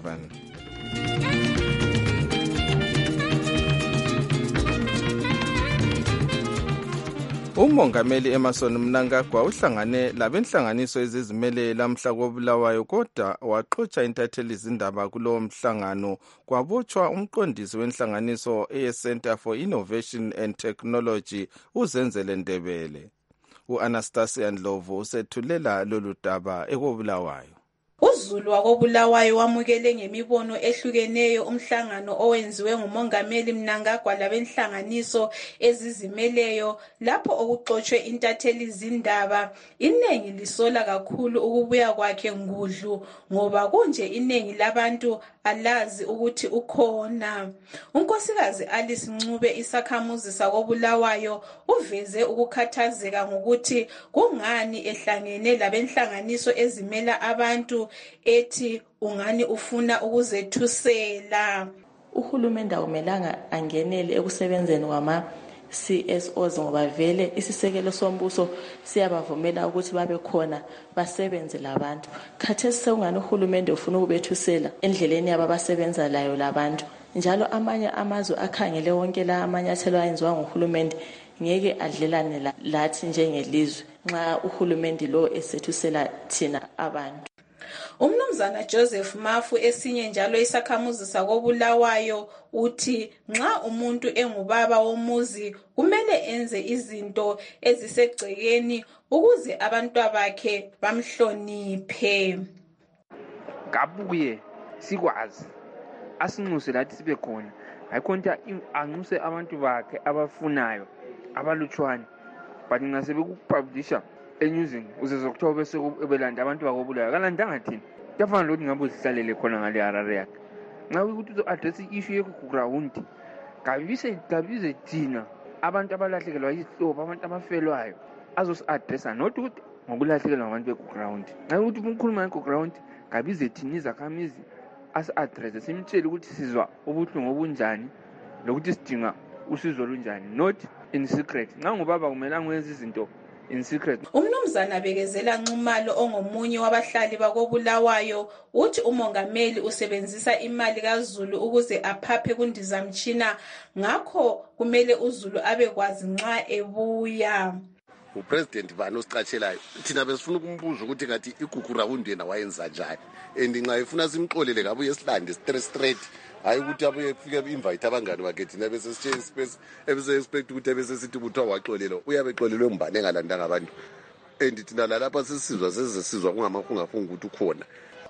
[SPEAKER 14] Umongameli Emmerson Mnangagwa uhlangane labenhlanganiso ezizimele lamhla koBulawayo kodwa waxoxa intatheli zindaba kulowo mhlangano kwabotshwa umqondisi wenhlanganiso eCenter for Innovation and Technology uZenzele Ndebele. U-Anastasia Ndlovu usethulela lolu daba ekoBulawayo.
[SPEAKER 17] UZulu wakoBulawayo wamukele ngemibono ehlukeneyo umhlangano owenziwe ngumongameli Mnangagwa labenhlanganiso ezizimeleyo lapho okuxoxwe intatheli zindaba. Inengi lisola kakhulu ukubuya kwakhe ngudlu ngoba kunje inengi labantu alazi ukuthi ukhona. Unkosikazi Alice Ncube isakhamuzi sakoBulawayo uveze ukukhathazeka ngokuthi kungani ehlangene labenhlanganiso ezimela abantu ethi ungani ufuna ukuzethusela.
[SPEAKER 18] Uhulumende akumelanga angenele ekusebenzeni kwama CSOs ngoba vele isisekelo sombuso siyabavumela ukuthi babe khona basebenze labantu. Khathesi sekungani uhulumende ufuna ukubethusela endleleni yababasebenza layo labantu. Njalo amanye amazwe akhangele wonke la amanyathelo ayenziwa nguhulumende ngeke adlelane lathi njengelizwe nxa uhulumende lo esethusela thina abantu.
[SPEAKER 17] Umnumzana Joseph Mafu esinye njalo isakhamuzi sakoBulawayo uthi nxa umuntu engubaba womuzi kumele enze izinto ezisegcekeni ukuze abantwabakhe bamhloniphe.
[SPEAKER 16] Kabuye sikwazi asinxuse lathi sibe khona ayikhonta anxuse abantu bakhe abafunayo abalutshwane but ngase bekupublisha eNewsing uzezokuthiwa bese ebelanda abantu bakobulayo kalandanga thina kuyafana lokuthi ngabe uzihlalele khona ngale Harare yakhe. Nxa ukuthi uzo-address i-issue yokuground kabize thina abantu abalahlekelwa yizihlobo abantu abafelwayo azosi-addressa not ukuthi ngokulahlekelwa ngabantu beground. Nxa ukuthi ukhuluma ngeground kabize thina izakhamizi asi-addresse simtshele ukuthi sizwa ubuhlungu obunjani lokuthi sidinga usizo lunjani, not in secret. Nxa ngubaba kumelanga wenza izinto in secret.
[SPEAKER 17] Umnumzana Bekezela Nxumalo ongomunye wabahlali bakoBulawayo uthi umongameli usebenzisa imali kaZulu ukuze aphaphe kundizamtshina ngakho kumele uZulu abekwazi nxa ebuya.
[SPEAKER 19] Upresident bani osicatshelayo thina besifuna ukumbuza ukuthi ngathi igugurawundi yena wayenza njani and nxa efuna simxolele ngabe uyesilande straight hayi ukuthi abuye kufike invite abangani bakhe thina bese sithe space ebese expect ukuthi bese sithi kuthiwa waxolela uyabe exolelwe mbane engalandanga abantu and thina lapha sisizwa sezesizwa kungamafungafunga ukuthi ukhona.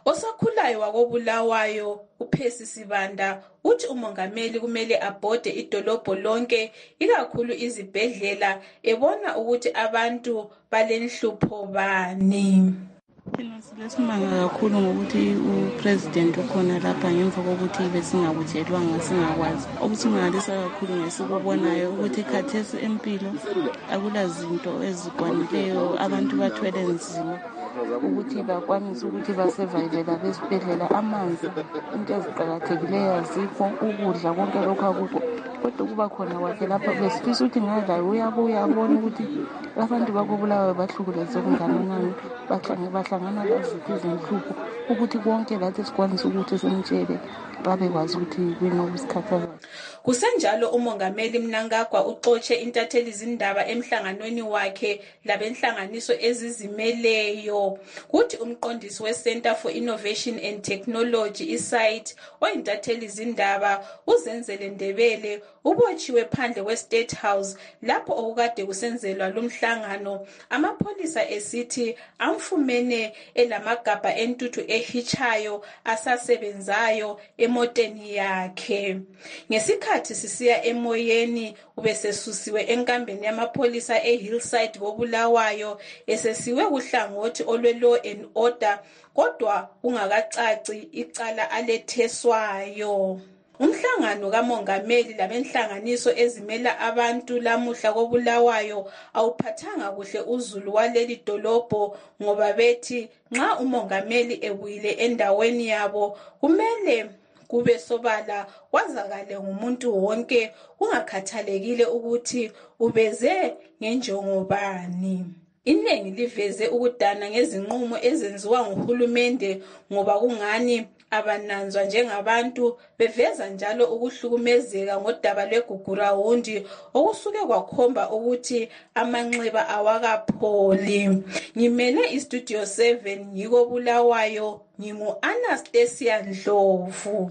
[SPEAKER 17] Osakhulayo wakobulawayo uPhesi Sibanda uthi umongameli kumele abhode idolobho lonke ikakhulu izibhedlela ebona ukuthi abantu balenhlupho bani.
[SPEAKER 20] Thina silesimanga kakhulu ngokuthi upresident ukhona lapha ngemva kokuthi besingakutshelwanga singakwazi. Okusimangalisa kakhulu ngesikubonayo ukuthi khathesi empilo akulazinto ezikwanileyo, abantu bathwele nzima ukuthi bakwanise ukuthi basevayivela besibhedlela, amanzi, into eziqakathekileyo azikho, ukudla konke lokhu akukho. Kodwa kuba khona kwakhe lapha besifisa ukuthi ngalayo uyabuya abone ukuthi abantu bakobulawayo bahlukuleze okungakanani, bahlangana laziphi izinhlupho, ukuthi konke lathi sikwanise ukuthi simtshele babekwazi ukuthi kunokusikhathaza.
[SPEAKER 17] Kusenjalo umongameli Mnangagwa uxotshe intatheli zindaba emhlanganweni wakhe labenhlanganiso ezizimeleyo. Kuthi umqondisi weCenter for Innovation and Technology iSite oyintatheli zindaba uZenzele Ndebele ubotshiwe phandle kweState House lapho okukade kusenzelwa lumhlangano, amapholisa esithi amfumene elamagabha entuthu ehichayo asasebenzayo emoteni yakhe. Ngesikhathi sisiya emoyeni ubesesusiwe enkambeni yamapholisa eHillside koBulawayo esesiwe kuhlangothi olwe-law and order, kodwa ungakacaci icala aletheswayo. Umhlangano kamongameli labenhlanganiso ezimela abantu lamuhla koBulawayo awuphathanga kuhle uzulu waleli dolobho ngoba bethi nxa umongameli ebuyile endaweni yabo kumele kube sobala kwazakale ngumuntu wonke kungakhathalekile ukuthi ubeze ngenjongo bani. Inengi liveze ukudana ngezinqumo ezenziwa nguhulumende ngoba kungani abananzwa njengabantu beveza njalo ukuhlukumezeka ngodaba lwegugurawundi okusuke kwakhomba ukuthi amanxeba awakapholi. Ngimele iStudio 7 yiko Bulawayo, ngingu-Anastasia Ndlovu.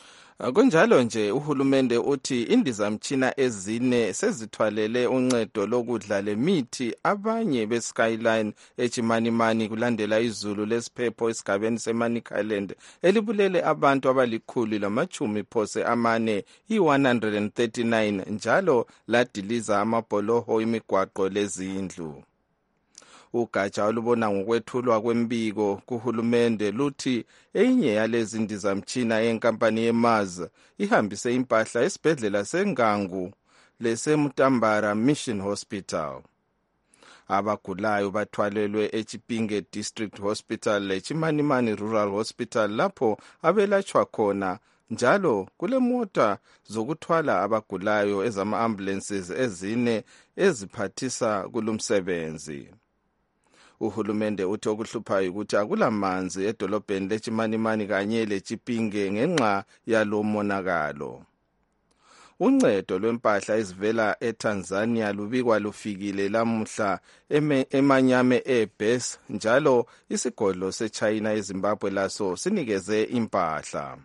[SPEAKER 14] Kunjalo nje uhulumende uthi indizamtshina ezine sezithwalele uncedo lokudla lemithi abanye beSkyline eChimanimani kulandela izulu lesiphepho esigabeni seManicaland elibulele abantu abali140 i-139 njalo ladiliza amabholoho imigwaqo lezindlu. Ugatsha olubona ngokwethulwa kwembiko kuhulumende luthi enye yalezi ndizamtshina yenkampani yeMars ihambise impahla esibhedlela seNgangu leseMtambara Mission Hospital. Abagulayo bathwalelwe eChipinge District Hospital leChimanimani Rural Hospital lapho abelatshwa khona, njalo kulemota zokuthwala abagulayo ezama-ambulances ezine eziphathisa kulumsebenzi. Uhulumende uthi okuhluphayo ukuthi akulamanzi edolobheni leChimanimani kanye leChipinge ngenxa yalo monakalo. Uncedo lwempahla ezivela eTanzania lubikwa lufikile lamuhla eManyame Airbase, njalo isigodlo seChina eZimbabwe laso sinikeze impahla.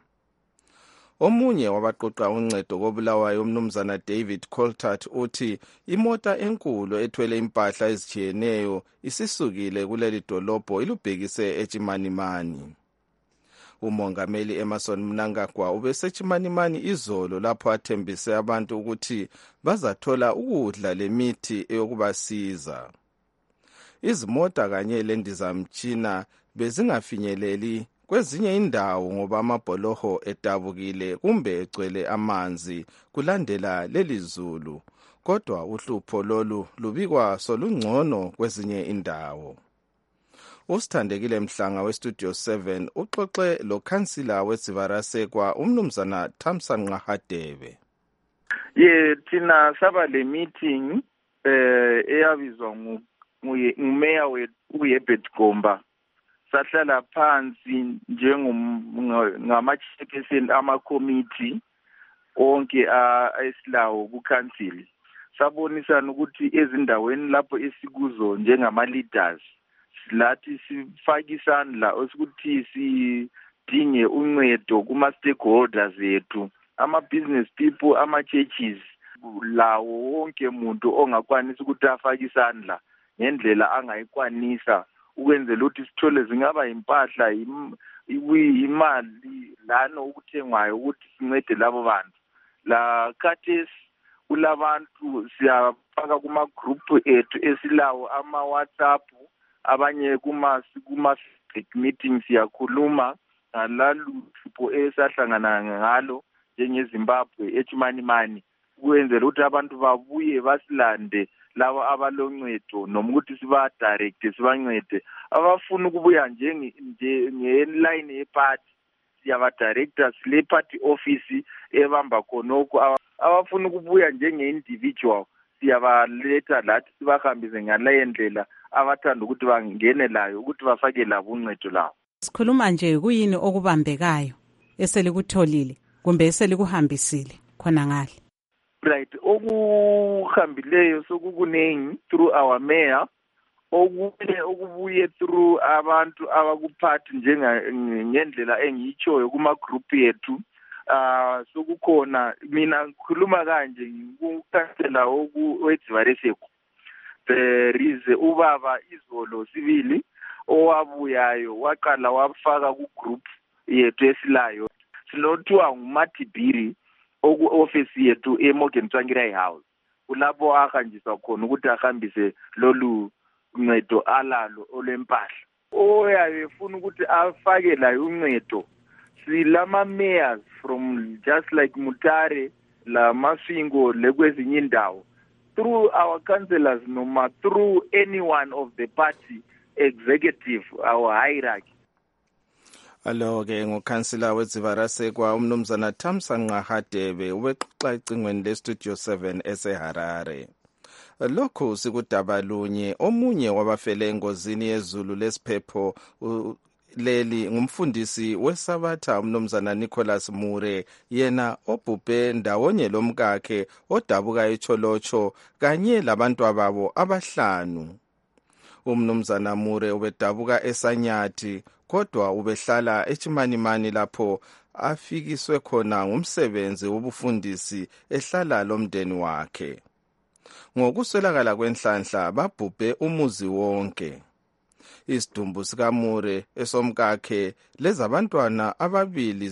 [SPEAKER 14] Omunye wabaqoqa uncedo koBulawayo umnumzana David Coltart uthi imota enkulu ethwele impahla ezijiyeneyo isisukile kuleli dolobho ilubhekise eChimanimani. Umongameli Emmerson Mnangagwa ubeseChimanimani izolo lapho athembise abantu ukuthi bazathola ukudla lemithi eyokubasiza. Izimota kanye lendizamtshina bezingafinyeleli kwezinye indawo ngoba amabholoho edabukile kumbe egcwele amanzi kulandela leli zulu, kodwa uhlupho lolu lubikwa solungcono kwezinye indawo. Usithandekile Mhlanga weStudio 7 uxoxe lokhansila weSivarasekwa umnumzana Thamsanqa Hadebe.
[SPEAKER 4] Thina saba le meeting eyabizwa ngumeya wethu uHerbert Gomba. Sahlala phansi ngama-chairperson ama-committee onke esilawo kukhansili. Sabonisana ukuthi ezindaweni lapho esikuzo njengama-leaders lathi sifake isandla ukuthi sidinge uncedo kuma-stakeholders ethu, ama-business people, ama-churches, lawo wonke muntu ongakwanisa ukuthi afake isandla ngendlela angayikwanisa ukwenzela ukuthi sithole zingaba impahla imali lana okuthengwayo ukuthi sincede labo bantu. La khathesi kulabantu siyafaka kuma-group ethu esilawo ama-WhatsApp, abanye kuma-Facebook meetings siyakhuluma ngalaluhlupho esahlangana ngalo njengeZimbabwe echimanimani, ukwenzela ukuthi abantu babuye basilande labo abaloncedo noma ukuthi siba-directe sibancede. Abafuna ukubuya ngeline yeparty siyaba-director sile party office ebamba khonokho. Abafuna ukubuya njenge-individual siyabaletha lathi sibahambise ngaleyo ndlela abathanda ukuthi bangene layo ukuthi bafake labo uncedo labo.
[SPEAKER 15] Sikhuluma nje kuyini okubambekayo eselikutholile kumbe eselikuhambisile khona ngale?
[SPEAKER 4] Right, okuhambileyo sokukunengi through our mayor, okubuye through abantu abakuphathi ngendlela engiyitshoyo kuma-group yethu. Sokukhona mina ngikhuluma kanje ngikukansela wedzivareseko. There is ubaba Izolo Sibili owabuyayo waqala wafaka ku-group yethu esilayo sinothiwa nguMatibiri oku-office yethu eMorgan Tsvangirai House. Kulapho ahanjiswa khona ukuthi ahambise lolu ncedo alalo olempahla. Oyabe efuna ukuthi afake layo uncedo silama mayors from just like Mutare, la Masvingo, lekwezinye indawo, through our councillors noma through any one of the party executive, our hierarchy.
[SPEAKER 14] Alo-ke ngukhansila wedzivaresekwa umnumzana Thamsanqa Hadebe ubexoxa ecingweni lestudio 7 eseHarare. Lokhu sikudaba lunye omunye wabafele engozini yezulu lesiphepho leli ngumfundisi weSabatha umnumzana Nicholas Mure, yena obhubhe ndawonye lomkakhe odabuka eCholocho kanye labantwababo abahlanu. Umnumzana Mure ubedabuka eSanyathi kodwa ubehlala eChimanimani lapho afikiswe khona ngumsebenzi wobufundisi ehlala lomndeni wakhe. Ngokuswelakala kwenhlanhla babhubhe umuzi wonke. Isidumbu sikaMure esomkakhe lezabantwana ababili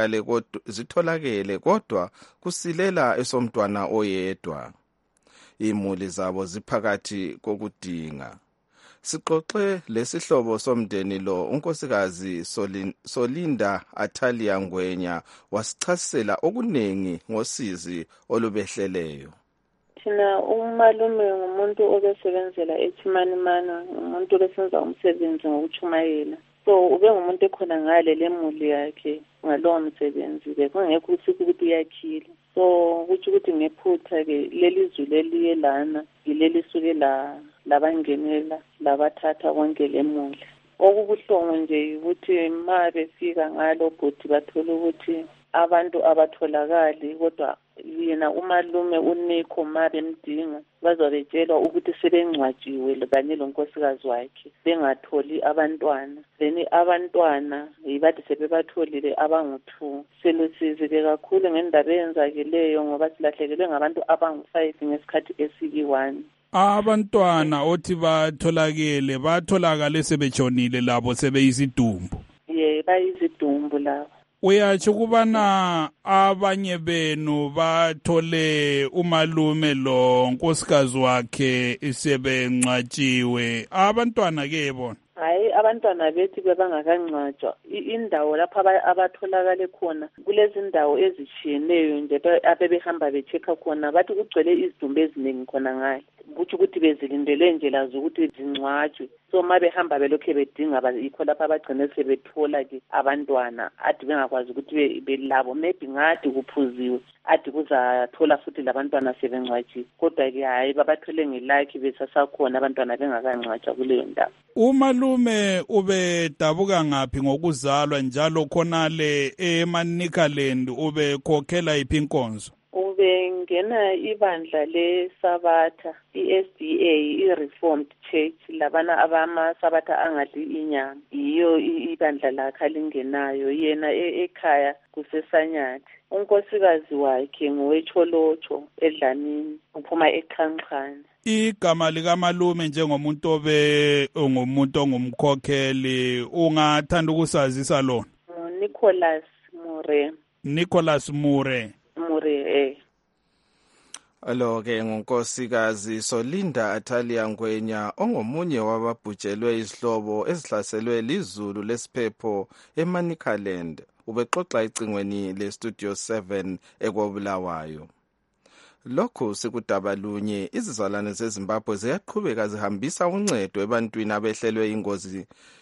[SPEAKER 14] zitholakele kodwa kusilela esomntwana oyedwa. Imuli zabo ziphakathi kokudinga. Sixoxe lesihlobo somndeni lo unkosikazi Solinda Athalia Ngwenya wasichasisela okunengi ngosizi olubehleleyo.
[SPEAKER 5] Thina umalume ngumuntu obesebenzela eChimanimani, umuntu obesenza umsebenzi ngokuchumayela. So ube ngumuntu ekhona ngale lemuli yakhe ngalowo msebenzi bekungekho ukuthi uyakhile. So kuthi ukuthi ngephutha ke leli zulu eliye lana yileli suke labangenela labathatha konke lemuli. Okubuhlungu nje ukuthi ma befika ngalo bhodi bathola ukuthi abantu abatholakali kodwa yena umalume uNikho ma bemdinga bazobetelwa ukuthi sebengcwatshiwe kanye lonkosikazi wakhe bengatholi abantwana. Then abantwana yibathi sebebatholile abangu2. Selusizile kakhulu ngendaba eyenzakeleyo ngoba silahlekelwe ngabantu abangu5 ngesikhathi esiki1.
[SPEAKER 13] Abantwana othi batholakale sebetshonile labo sebeyizidumbu.
[SPEAKER 5] Bayizidumbu labo.
[SPEAKER 13] Uyatsho kubana abanye benu bathole umalume lo nkosikazi wakhe isebengcwatshiwe. Abantwana ke bona?
[SPEAKER 5] Hayi, abantwana bethi bebangakangcwatshwa. Indawo lapha abatholakale khona kulezi ndawo ezitshiyeneyo nje abebehamba bechecka khona bathi kugcwele izidumbu eziningi khona ngale. Kuthi ukuthi bezilindele nje lazo ukuthi zingcwatshwe. So ma behamba belokhe bedinga yikho lapha abagcine sebethola ke abantwana adi bengakwazi ukuthi belabo maybe ngadi kuphuziwe adi kuzathola futhi labantwana sebengcwatshiwe. Kodwa ke hayi babathole ngelakhi besasakhona abantwana bengakangcwatshwa kuleyo ndawo.
[SPEAKER 13] Umalume ubedabuka ngaphi ngokuzalwa njalo khonale eManikaland ubekhokhela iphi inkonzo?
[SPEAKER 5] Ube kungena ibandla leSabatha, i-SDA, i-Reformed Church, labana abamasabatha angadli inyama. Iyo ibandla lakhe alingenayo, yena ekhaya kuseSanyathi. Unkosikazi wakhe nguweCholotsho eDlamini, uphuma eXhanxhane.
[SPEAKER 13] Igama likamalume njengomuntu ongumuntu ongumkhokheli ungathanda ukusazisa lona?
[SPEAKER 5] Nicholas Mure.
[SPEAKER 13] Nicholas Mure.
[SPEAKER 5] Mure.
[SPEAKER 14] Alo-ke ngunkosikazi Solinda Athalia Ngwenya ongomunye wababhujelwe izihlobo ezihlaselwe lizulu lesiphepho eManicaland. Ubexoxa icingweni leStudio 7 eKobulawayo. Lokhu sikudaba lunye izizalwane zeZimbabwe ziyaqhubeka zihambisa uncedo ebantwini abehlelwe ingozi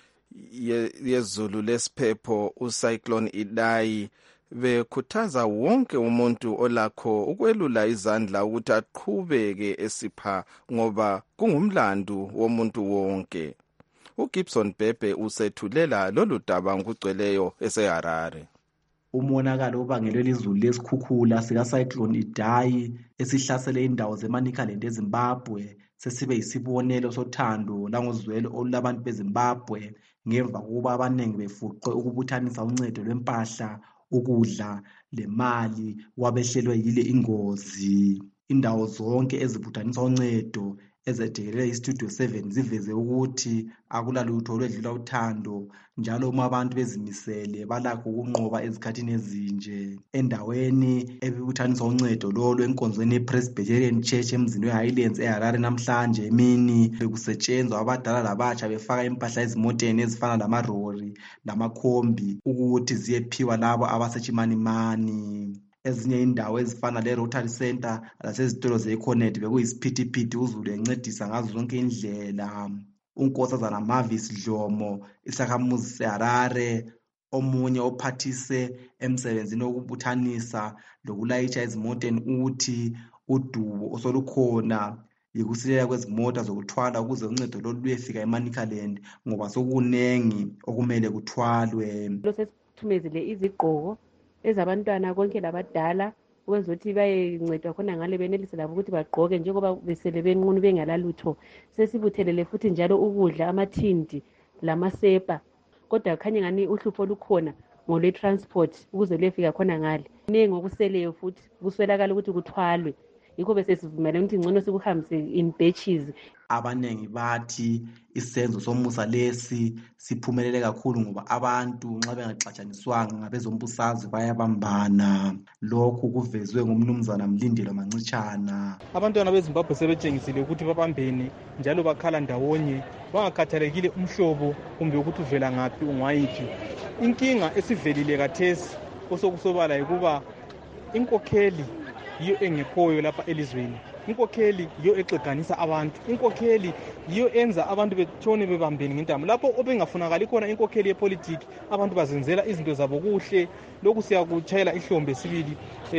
[SPEAKER 14] yezulu lesiphepho uCyclone Idai, bekhuthaza wonke umuntu olakho ukwelula izandla ukuthi aqhubeke esipha ngoba kungumlandu womuntu wonke. uGibson Bhebhe usethulela lolu daba ngokugcweleyo eseHarare.
[SPEAKER 21] Umonakalo obangelwe lizulu lesikhukhula sikaCyclone Idai esihlasele indawo zeManicaland eZimbabwe sesibe yisibonelo sothando langozwelo olulabantu beZimbabwe ngemva kokuba abaningi befuqwe ukubuthanisa uncedo lwempahla, ukudla lemali wabehlelwe yile ingozi. Indawo zonke ezibuthanisa uncedo ezethekelele iStudio 7 ziveze ukuthi akulalutho olwedlula uthando njalo uma abantu bezimisele balakho ukunqoba ezikhathini ezinje. Endaweni ebibuthanisa uncedo lolo enkonzweni yePresbyterian Church emzini weHighlands eHarare namhlanje emini bekusetshenzwa abadala labatsha befaka impahla ezimoteni ezifana lamarori lamakhombi ukuthi ziyephiwa labo abasechimanimani. Ezinye indawo ezifana leRotary Center lasezitolo zeEconet bekuyisiphithiphithi uzulu encedisa ngazo zonke indlela. Unkosazana Mavis Dlomo, isakhamuzi seHarare, omunye ophathise emsebenzini wokubuthanisa lokulayitsha ezimoteni, uthi udubo osolukhona yikusilela kwezimota zokuthwala ukuze uncedo lolu luyefika eManicaland ngoba sokunengi okumele kuthwalwe.
[SPEAKER 22] Sesithumezile izigqoko ezabantwana konke labadala ukwenza ukuthi bayencedwa khona ngale benelise labo ukuthi bagqoke njengoba besele benqunu bengalalutho. Sesibuthelele futhi njalo ukudla, amathindi lamasepa, kodwa khanye ngani uhlupho olukhona ngolwe-transport ukuze luyefika khona ngale. Nengi okuseleyo futhi kuswelakala ukuthi kuthwalwe, yikho bese sivumela ukuthi ngcono sikuhambise in batches.
[SPEAKER 21] Abanengi bathi isenzo somusa lesi siphumelele kakhulu ngoba abantu nxa bengaxatshaniswanga ngabezombusazwe bayabambana. Lokhu kuvezwe ngumnumzana Mlindelo Mancitshana.
[SPEAKER 23] Abantwana beZimbabwe sebetshengisile ukuthi babambene njalo bakhala ndawonye, bangakhathalekile umhlobo kumbe ukuthi uvela ngaphi ungwayiphi. Inkinga esivelile kathesi osokusobala yikuba inkokheli yiyo engekhoyo lapha elizweni. Inkokheli yiyo exeganisa abantu. Inkokheli yiyo enza abantu betshone bebambeni ngentamo. Lapho obengafunakali khona inkokheli yepolitiki, abantu bazenzela izinto zabo kuhle. Lokhu siyakutshayela ihlombe sibili.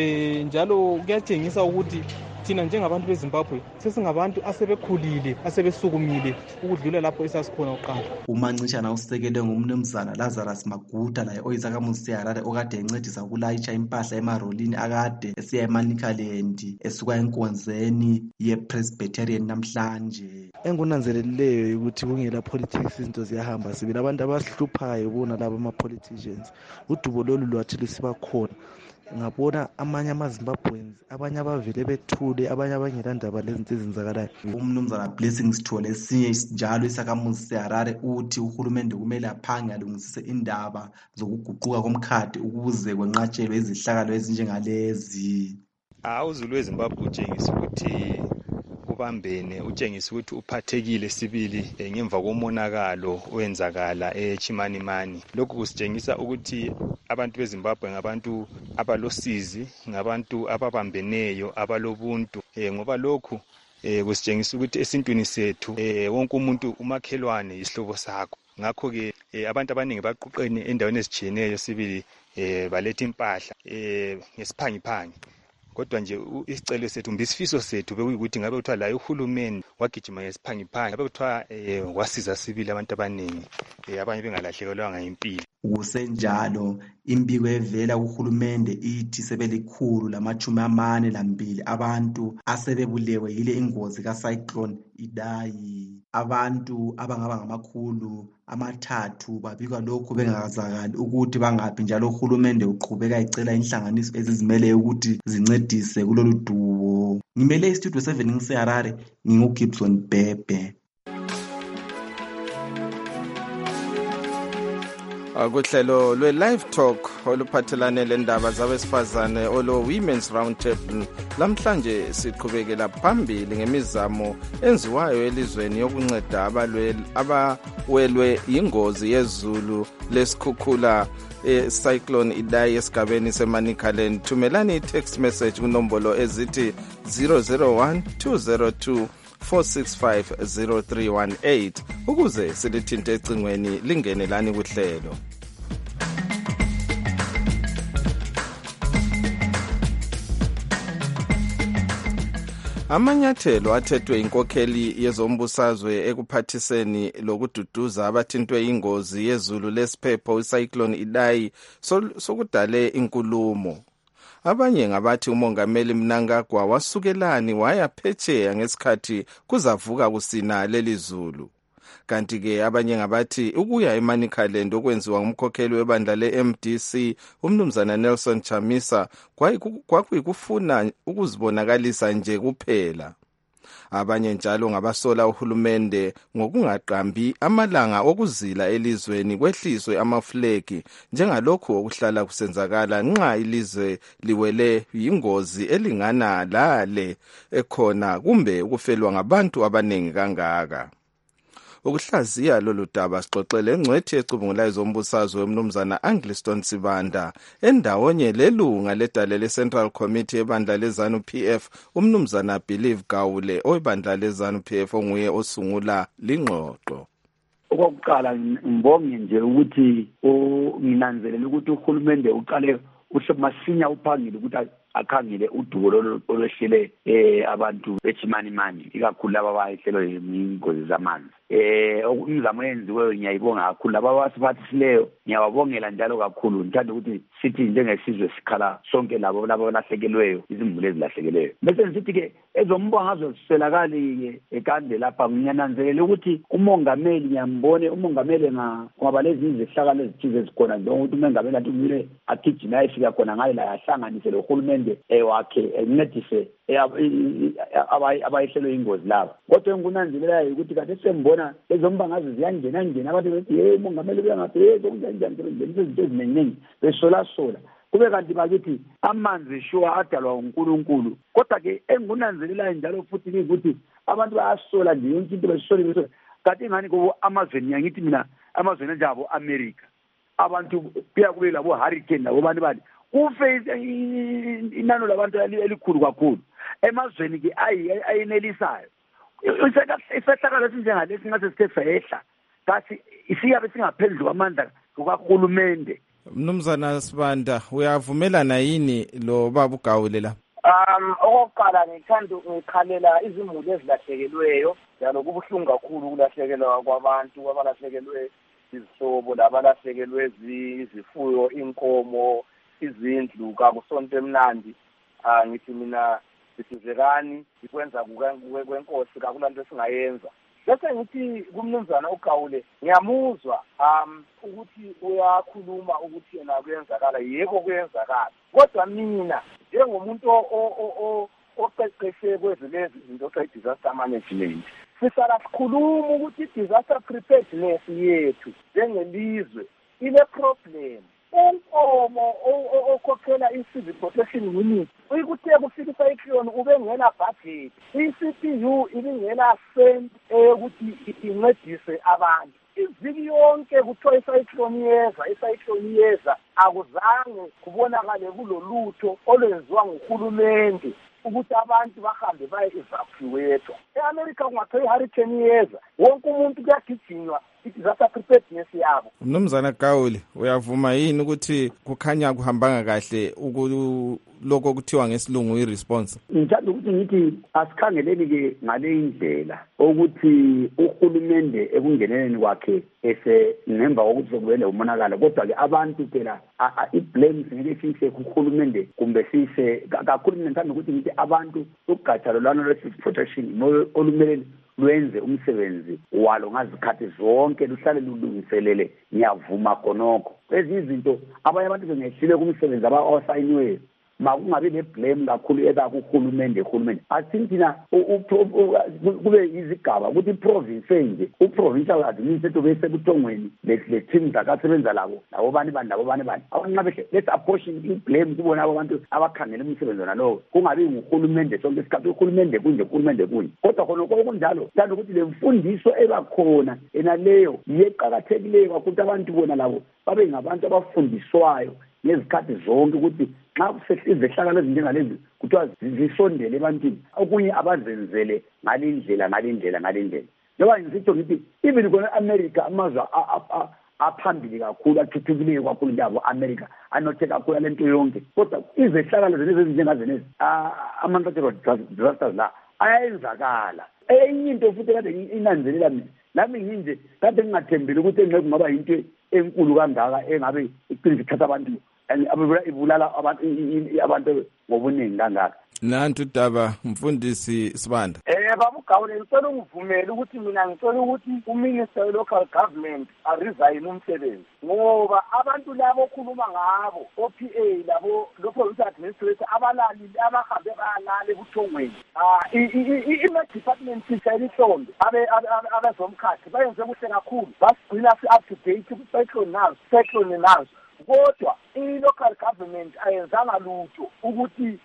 [SPEAKER 23] Njalo kuyatshengisa ukuthi thina njengabantu beZimbabwe sesingabantu asebekhulile, asebesukumile ukudlula lapho esasikhona uqala.
[SPEAKER 21] uMancitshana usekelwe ngumnumzana Lazarus Maguta laye oyisakhamuzi seHarare okade encedisa ukulayitsha impahla emarolini akade esiya eManicaland esuka enkonzweni yePresbyterian namhlanje.
[SPEAKER 24] Engunanzelelileyo ukuthi kungela politics izinto ziyahamba sibili abantu abasihluphayo bona laba ama-politicians. Udubo lolu lwathi lusiba khona ngabona amanye amaZimbabweans abanye abavele bethule abanye abangelandaba lezinto ezenzakalayo.
[SPEAKER 21] Umnumzana Blessing Sithole esinye njalo isakhamuzi seHarare uthi uhulumende kumele aphange alungisise indaba zokuguquka komkhadi ukuze kwenqatshelwe izihlakalo ezinjengalezi.
[SPEAKER 25] UZulu weZimbabwe utshengisa ukuthi ubambene, utshengisa ukuthi uphathekile sibili ngemva komonakalo owenzakala eChimanimani. Lokhu kusitshengisa ukuthi abantu beZimbabwe ngabantu abalosizi, ngabantu ababambeneyo, abalobuntu. Ngoba lokhu kusitshengisa ukuthi esintwini sethu wonke umuntu umakhelwane isihlobo sakho. Ngakho-ke abantu abaningi baqoqene endaweni ezitshiyeneyo sibili baletha impahla ngesiphangiphangi. Kodwa nje isicelo sethu isifiso sethu bekuyikuthi ngabe kuthiwa laye uhulumeni wagijima ngesiphangiphangi, ngabe kuthiwa wasiza sibili abantu abaningi abanye bengalahlekelwanga impilo.
[SPEAKER 21] Kusenjalo imbiko evela kuhulumende ithi sebelikhulu-42 abantu asebebulewe yile ingozi kaCyclone Idai. Abantu abangaba ngama300 babikwa lokhu bengakazakali ukuthi bangaphi, njalo uhulumende uqhubeka ecela inhlanganiso ezizimele ukuthi zincedise kulolu dubo. Ngimele istudio 7 ngiseHarare, nginguGibson Bhebhe.
[SPEAKER 14] Kuhlelo lwe-Live Talk oluphathelane lendaba zabesifazane olo-Women's Roundtable, lamhlanje siqhubekela phambili ngemizamo enziwayo elizweni yokunceda abawelwe yingozi yezulu lesikhukhula Cyclone Idai esigabeni seManicaland. Thumelani i-text message kunombolo ezithi 001 202 4650318 ukuze silithinte ecingweni lingene lani kuhlelo. Amanyathelo athethwe inkokheli yezombusazwe ekuphathiseni lokududuza abathintwe ingozi yezulu lesiphepho iCyclone Idai sokudale inkulumo. Abanye ngabathi umongameli Mnangagwa wasukelani waya phetsheya ngesikhathi kuzavuka kusina leli zulu. Kanti-ke abanye ngabathi ukuya eManicaland okwenziwa ngumkhokheli webandla le-MDC umnumzana Nelson Chamisa kwakuyikufuna ukuzibonakalisa nje kuphela. Abanye njalo ngabasola uhulumende ngokungaqambi amalanga okuzila elizweni kwehliswe amaflegi njengalokhu okuhlala kusenzakala nxa ilizwe liwele yingozi elingana lale ekhona kumbe ukufelwa ngabantu abaningi kangaka. Ukuhlaziya lolu daba sixoxele engcwethi ecubungulayo zombusazwe wemnumzana Angliston Sibanda endawonye lelunga ledale le-Central Committee ebandla lezanu PF umnumzana Believe Gawule oyibandla lezanu PF onguye osungula lingxoxo.
[SPEAKER 11] Okokuqala ngibonge nje ukuthi nginanzelela ukuthi uhulumende uqale masinya uphangile ukuthi akhangele udubo olwehlele abantu beChimanimani ikakhulu laba abayehlelwe yingozi zamanzi. Umzamo oyenziweyo ngiyayibonga kakhulu, laba abasiphathisileyo ngiyababongela njalo kakhulu. Ngithanda ukuthi sithi njengesizwe sikhala sonke labo abalahlekelweyo, izimuli ezilahlekelweyo. Bese ngithi-ke ezombangazwe ziselakali ekande lapha ngiyananzelela ukuthi umongameli ngiyambone umongameli ngoba lezi izehlakalo ezithize ezikhona njengokuthi umongameli athi kumele agijime ayefika khona ngayo la yahlanganise lo hulumende wakhe encedise abayehlelwe ingozi laba. Kodwa engikunanzelelayo ukuthi kade sembona ezombangazwe ziyangena abantu bethi umongameli uyangaphi kunjani ngenisa izinto eziningi besola kube kanti bakithi amanzi shuwa adalwa uNkulunkulu. Kodwa-ke engikunanzelelayo njalo futhi ukuthi abantu bayasola nje yonke into besola kanti ingani kubo amazweni ngiyathi mina amazweni njabo America abantu kuya kube labo hurricane labo bani kufe inano labantu elikhulu kakhulu emazweni ke ayenelisayo. Isehlakalo esinjengalesi ngathi sithe sehla kasi isiyabe singaphezulu kwamandla kuhulumende.
[SPEAKER 14] Mnumzana Sibanda, uyavumelana yini lo baba uGawule la?
[SPEAKER 2] Okokuqala ngithanda ngikhalela izimuli ezilahlekelweyo njalo kubuhlungu kakhulu ukulahlekelwa kwabantu abalahlekelwe izihlobo labalahlekelwe izifuyo, inkomo, izindlu kakusonto emnandi. Ngithi mina sisizekani ikwenza kwenkosi kakulanto esingayenza. Bese ngithi kumnumzana uGawule ngiyamuzwa ukuthi uyakhuluma ukuthi yena kuyenzakala, yebo kuyenzakala. Kodwa mina njengomuntu oqeqeshe kwezilezi izinto ze-disaster management sisala sikhuluma ukuthi i-disaster preparedness yethu njengelizwe ile problem. Unkomo okhokhela i-civil protection unit uyikuthe kufika icyclone ube ngena budget, i-CPU ibingena cent ukuthi incedise abantu. Iviki yonke kuthiwa icyclone yeza akuzange kubonakale kulolutho olwenziwa nguhulumende ukuthi abantu bahambe baye evacuate. E-America kungathiwa i-hurricane yeza wonke umuntu kuyagijinywa i-disaster preparedness yabo.
[SPEAKER 14] Mnumzana Gawule, uyavuma yini ukuthi kukhanya kuhambanga kahle lokho kuthiwa ngesilungu i-response?
[SPEAKER 11] Ngithanda ukuthi ngithi asikhangeleni-ke ngale indlela ukuthi uhulumende ekungeneleni kwakhe ngemva kokuthi sokuvele umonakalo, kodwa-ke abantu phela i-blame singeke siyise kuhulumende kumbe siyise kakhulu. Ngithanda ukuthi ngithi abantu ugatsha lolwana lwe-civil protection olumele lwenze umsebenzi walo ngazikhathi zonke luhlale lulungiselele. Ngiyavuma khonokho. Ezinye izinto abanye abantu bengehlile kumsebenzi abawasayiniweyo makungabi ne-blame kakhulu kuhulumende. Athi thina kube izigaba ukuthi i-province enje u-provincial administrator bese buthongweni le-team zakasebenza labo bani abanqabe let's apportion i-blame kubona abo bantu abakhangela umsebenzi nalowo, kungabi nguhulumende sonke isikhathi uhulumende kunje kodwa khona okunjalo thanda ukuthi le mfundiso ebakhona enaleyo yeqakathekileyo kakhulu abantu bona labo babe ngabantu abafundiswayo ngezikhathi zonke ukuthi nxa kusehlize ehlakalo ezinjengalezi kuthiwa zisondele ebantwini, okunye abazenzele ngalindlela. Njengoba ngisitsho ngithi even kona America amazwe aphambili kakhulu athuthukileyo kakhulu njalo America anothe kakhulu lento yonke, kodwa izehlakalo zenezi ezinjengazenezi ama-natural disasters la ayenzakala. Enye into futhi kade inanzelela mina nami nginje kade ngingathembeli ukuthi engeke kungaba yinto enkulu kangaka engabe iqiniso ithatha abantu ibulala abantu ngobuningi kangaka.
[SPEAKER 14] Nantu Daba Mfundisi Sibanda.
[SPEAKER 2] Baba Gawule, ngicela ungivumele ukuthi mina ngicela ukuthi uminister we-local government aresign umsebenzi, ngoba abantu labo okhuluma ngabo OPA labo lo-provincial administrator abahambe bayalala ebuthongweni i-department sisayilihlombe abezomkhathi bayenze kuhle kakhulu, basigcina si-up to date ku-cyclone nazo, kodwa i-local government ayenzanga lutho ukuthi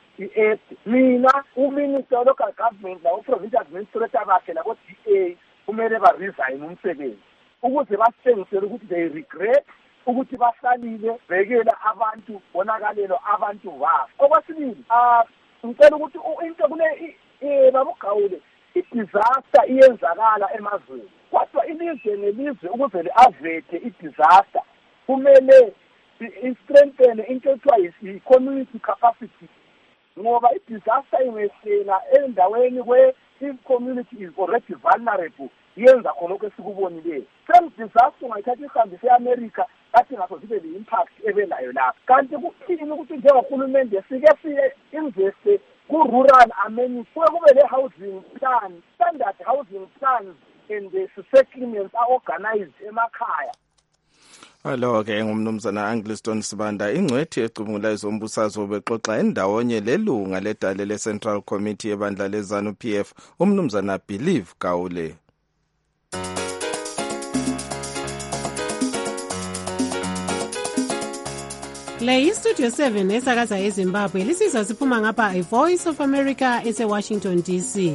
[SPEAKER 2] mina uminister we-local government nawo-provincial administrator bakhe nabo-DA kumele baresign umsebenzi ukuze basitshengisele ukuthi they regret ukuthi basalile bekela abantu bonakalelo abantu babo. Okwesibili, ngicela ukuthi into kule Baba Gawule, i-disaster iyenzakala emazweni, kodwa ilizwe nelizwe ukuze li-avete i-disaster kumele i-strengthen into ekuthiwa yi-community capacity, ngoba i-disaster ingehlela endaweni where i-community is already vulnerable yenza khonokho esikubonileyo. Same disaster ungayithatha ihambise e-America kathi ngaso zibe le-impact ebelayo lapha. Kanti kuthini ukuthi njengorhulumente sike si-investe ku-rural amenity, kube le-housing plan, standard housing plans and the settlements are organized emakhaya.
[SPEAKER 14] Alo-ke ngumnumzana Angliston Sibanda, ingcwethi ecubungulayo zombusazwe bexoxa endawonye lelunga ledale le-Central Committee ebandla lezanu PF, umnumzana Believe Gawule.
[SPEAKER 3] Le yi-Studio 7 esakaza eZimbabwe, lisizwa siphuma ngapha iVoice of America ese-Washington DC.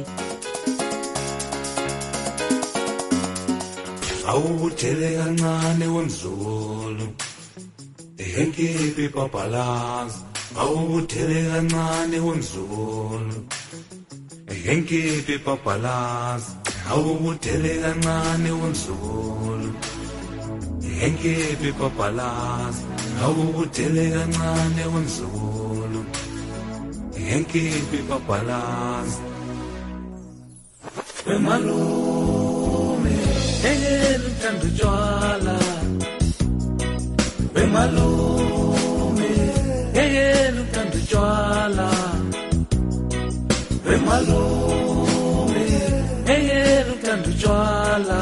[SPEAKER 7] Awubuthele kancane wemzulu ehenkipi papalaza, awubuthele kancane wemzulu ehenkipi papalaza, awubuthele kancane wemzulu ehenkipi papalaza, awubuthele kancane wemzulu ehenkipi papalaza. Engel uthanda utshwala wemalume, engel uthanda utshwala wemalume, engel uthanda utshwala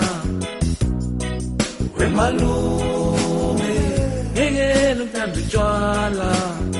[SPEAKER 7] wemalume, engel uthanda utshwala.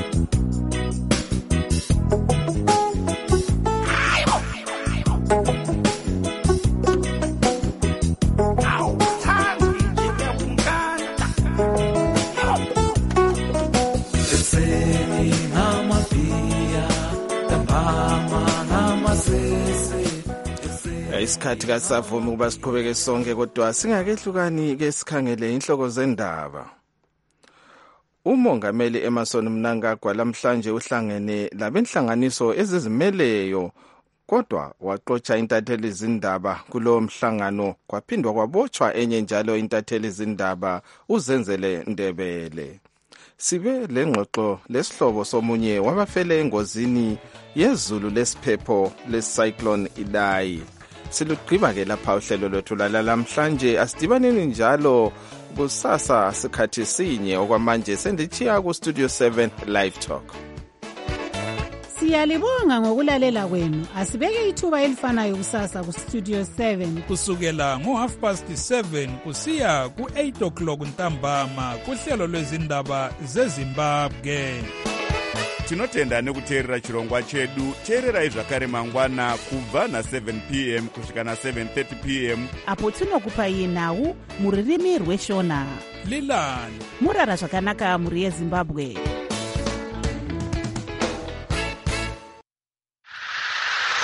[SPEAKER 14] Isikhathi kasavumi ukuba siqhubeke sonke, kodwa singakehlukani ke sikhangele inhloko zendaba. Umongameli Emmerson Mnangagwa lamhlanje uhlangene labenhlanganiso ezizimeleyo kodwa waxotsha intatheli zindaba kulowo mhlangano. Kwaphindwa kwabotshwa enye njalo intatheli zindaba uZenzele Ndebele. Sibe lengxoxo lesihlobo somunye wabafele engozini yezulu lesiphepho lecyclone Idai. Silugqiba ke lapha uhlelo lwethu lalamhlanje. Asidibaneni njalo kusasa sikhathi sinye okwamanje sendichiya ku Studio 7 Live Talk.
[SPEAKER 3] Siyalibonga ngokulalela kwenu. Asibeke ithuba elifanayo kusasa ku Studio 7
[SPEAKER 13] kusukela ngo7:30 kusiya ku8:00 ntambama kuhlelo lwezindaba zeZimbabwe.
[SPEAKER 1] Tinotenda nekuteerera chirongwa chedu. Teererai zvakare mangwana kubva na7 p.m. kusvika na7:30 p.m.
[SPEAKER 6] apo tinokupai nhau muririmi rweshona.
[SPEAKER 13] Lilani
[SPEAKER 6] murara zvakanaka muri yeZimbabwe.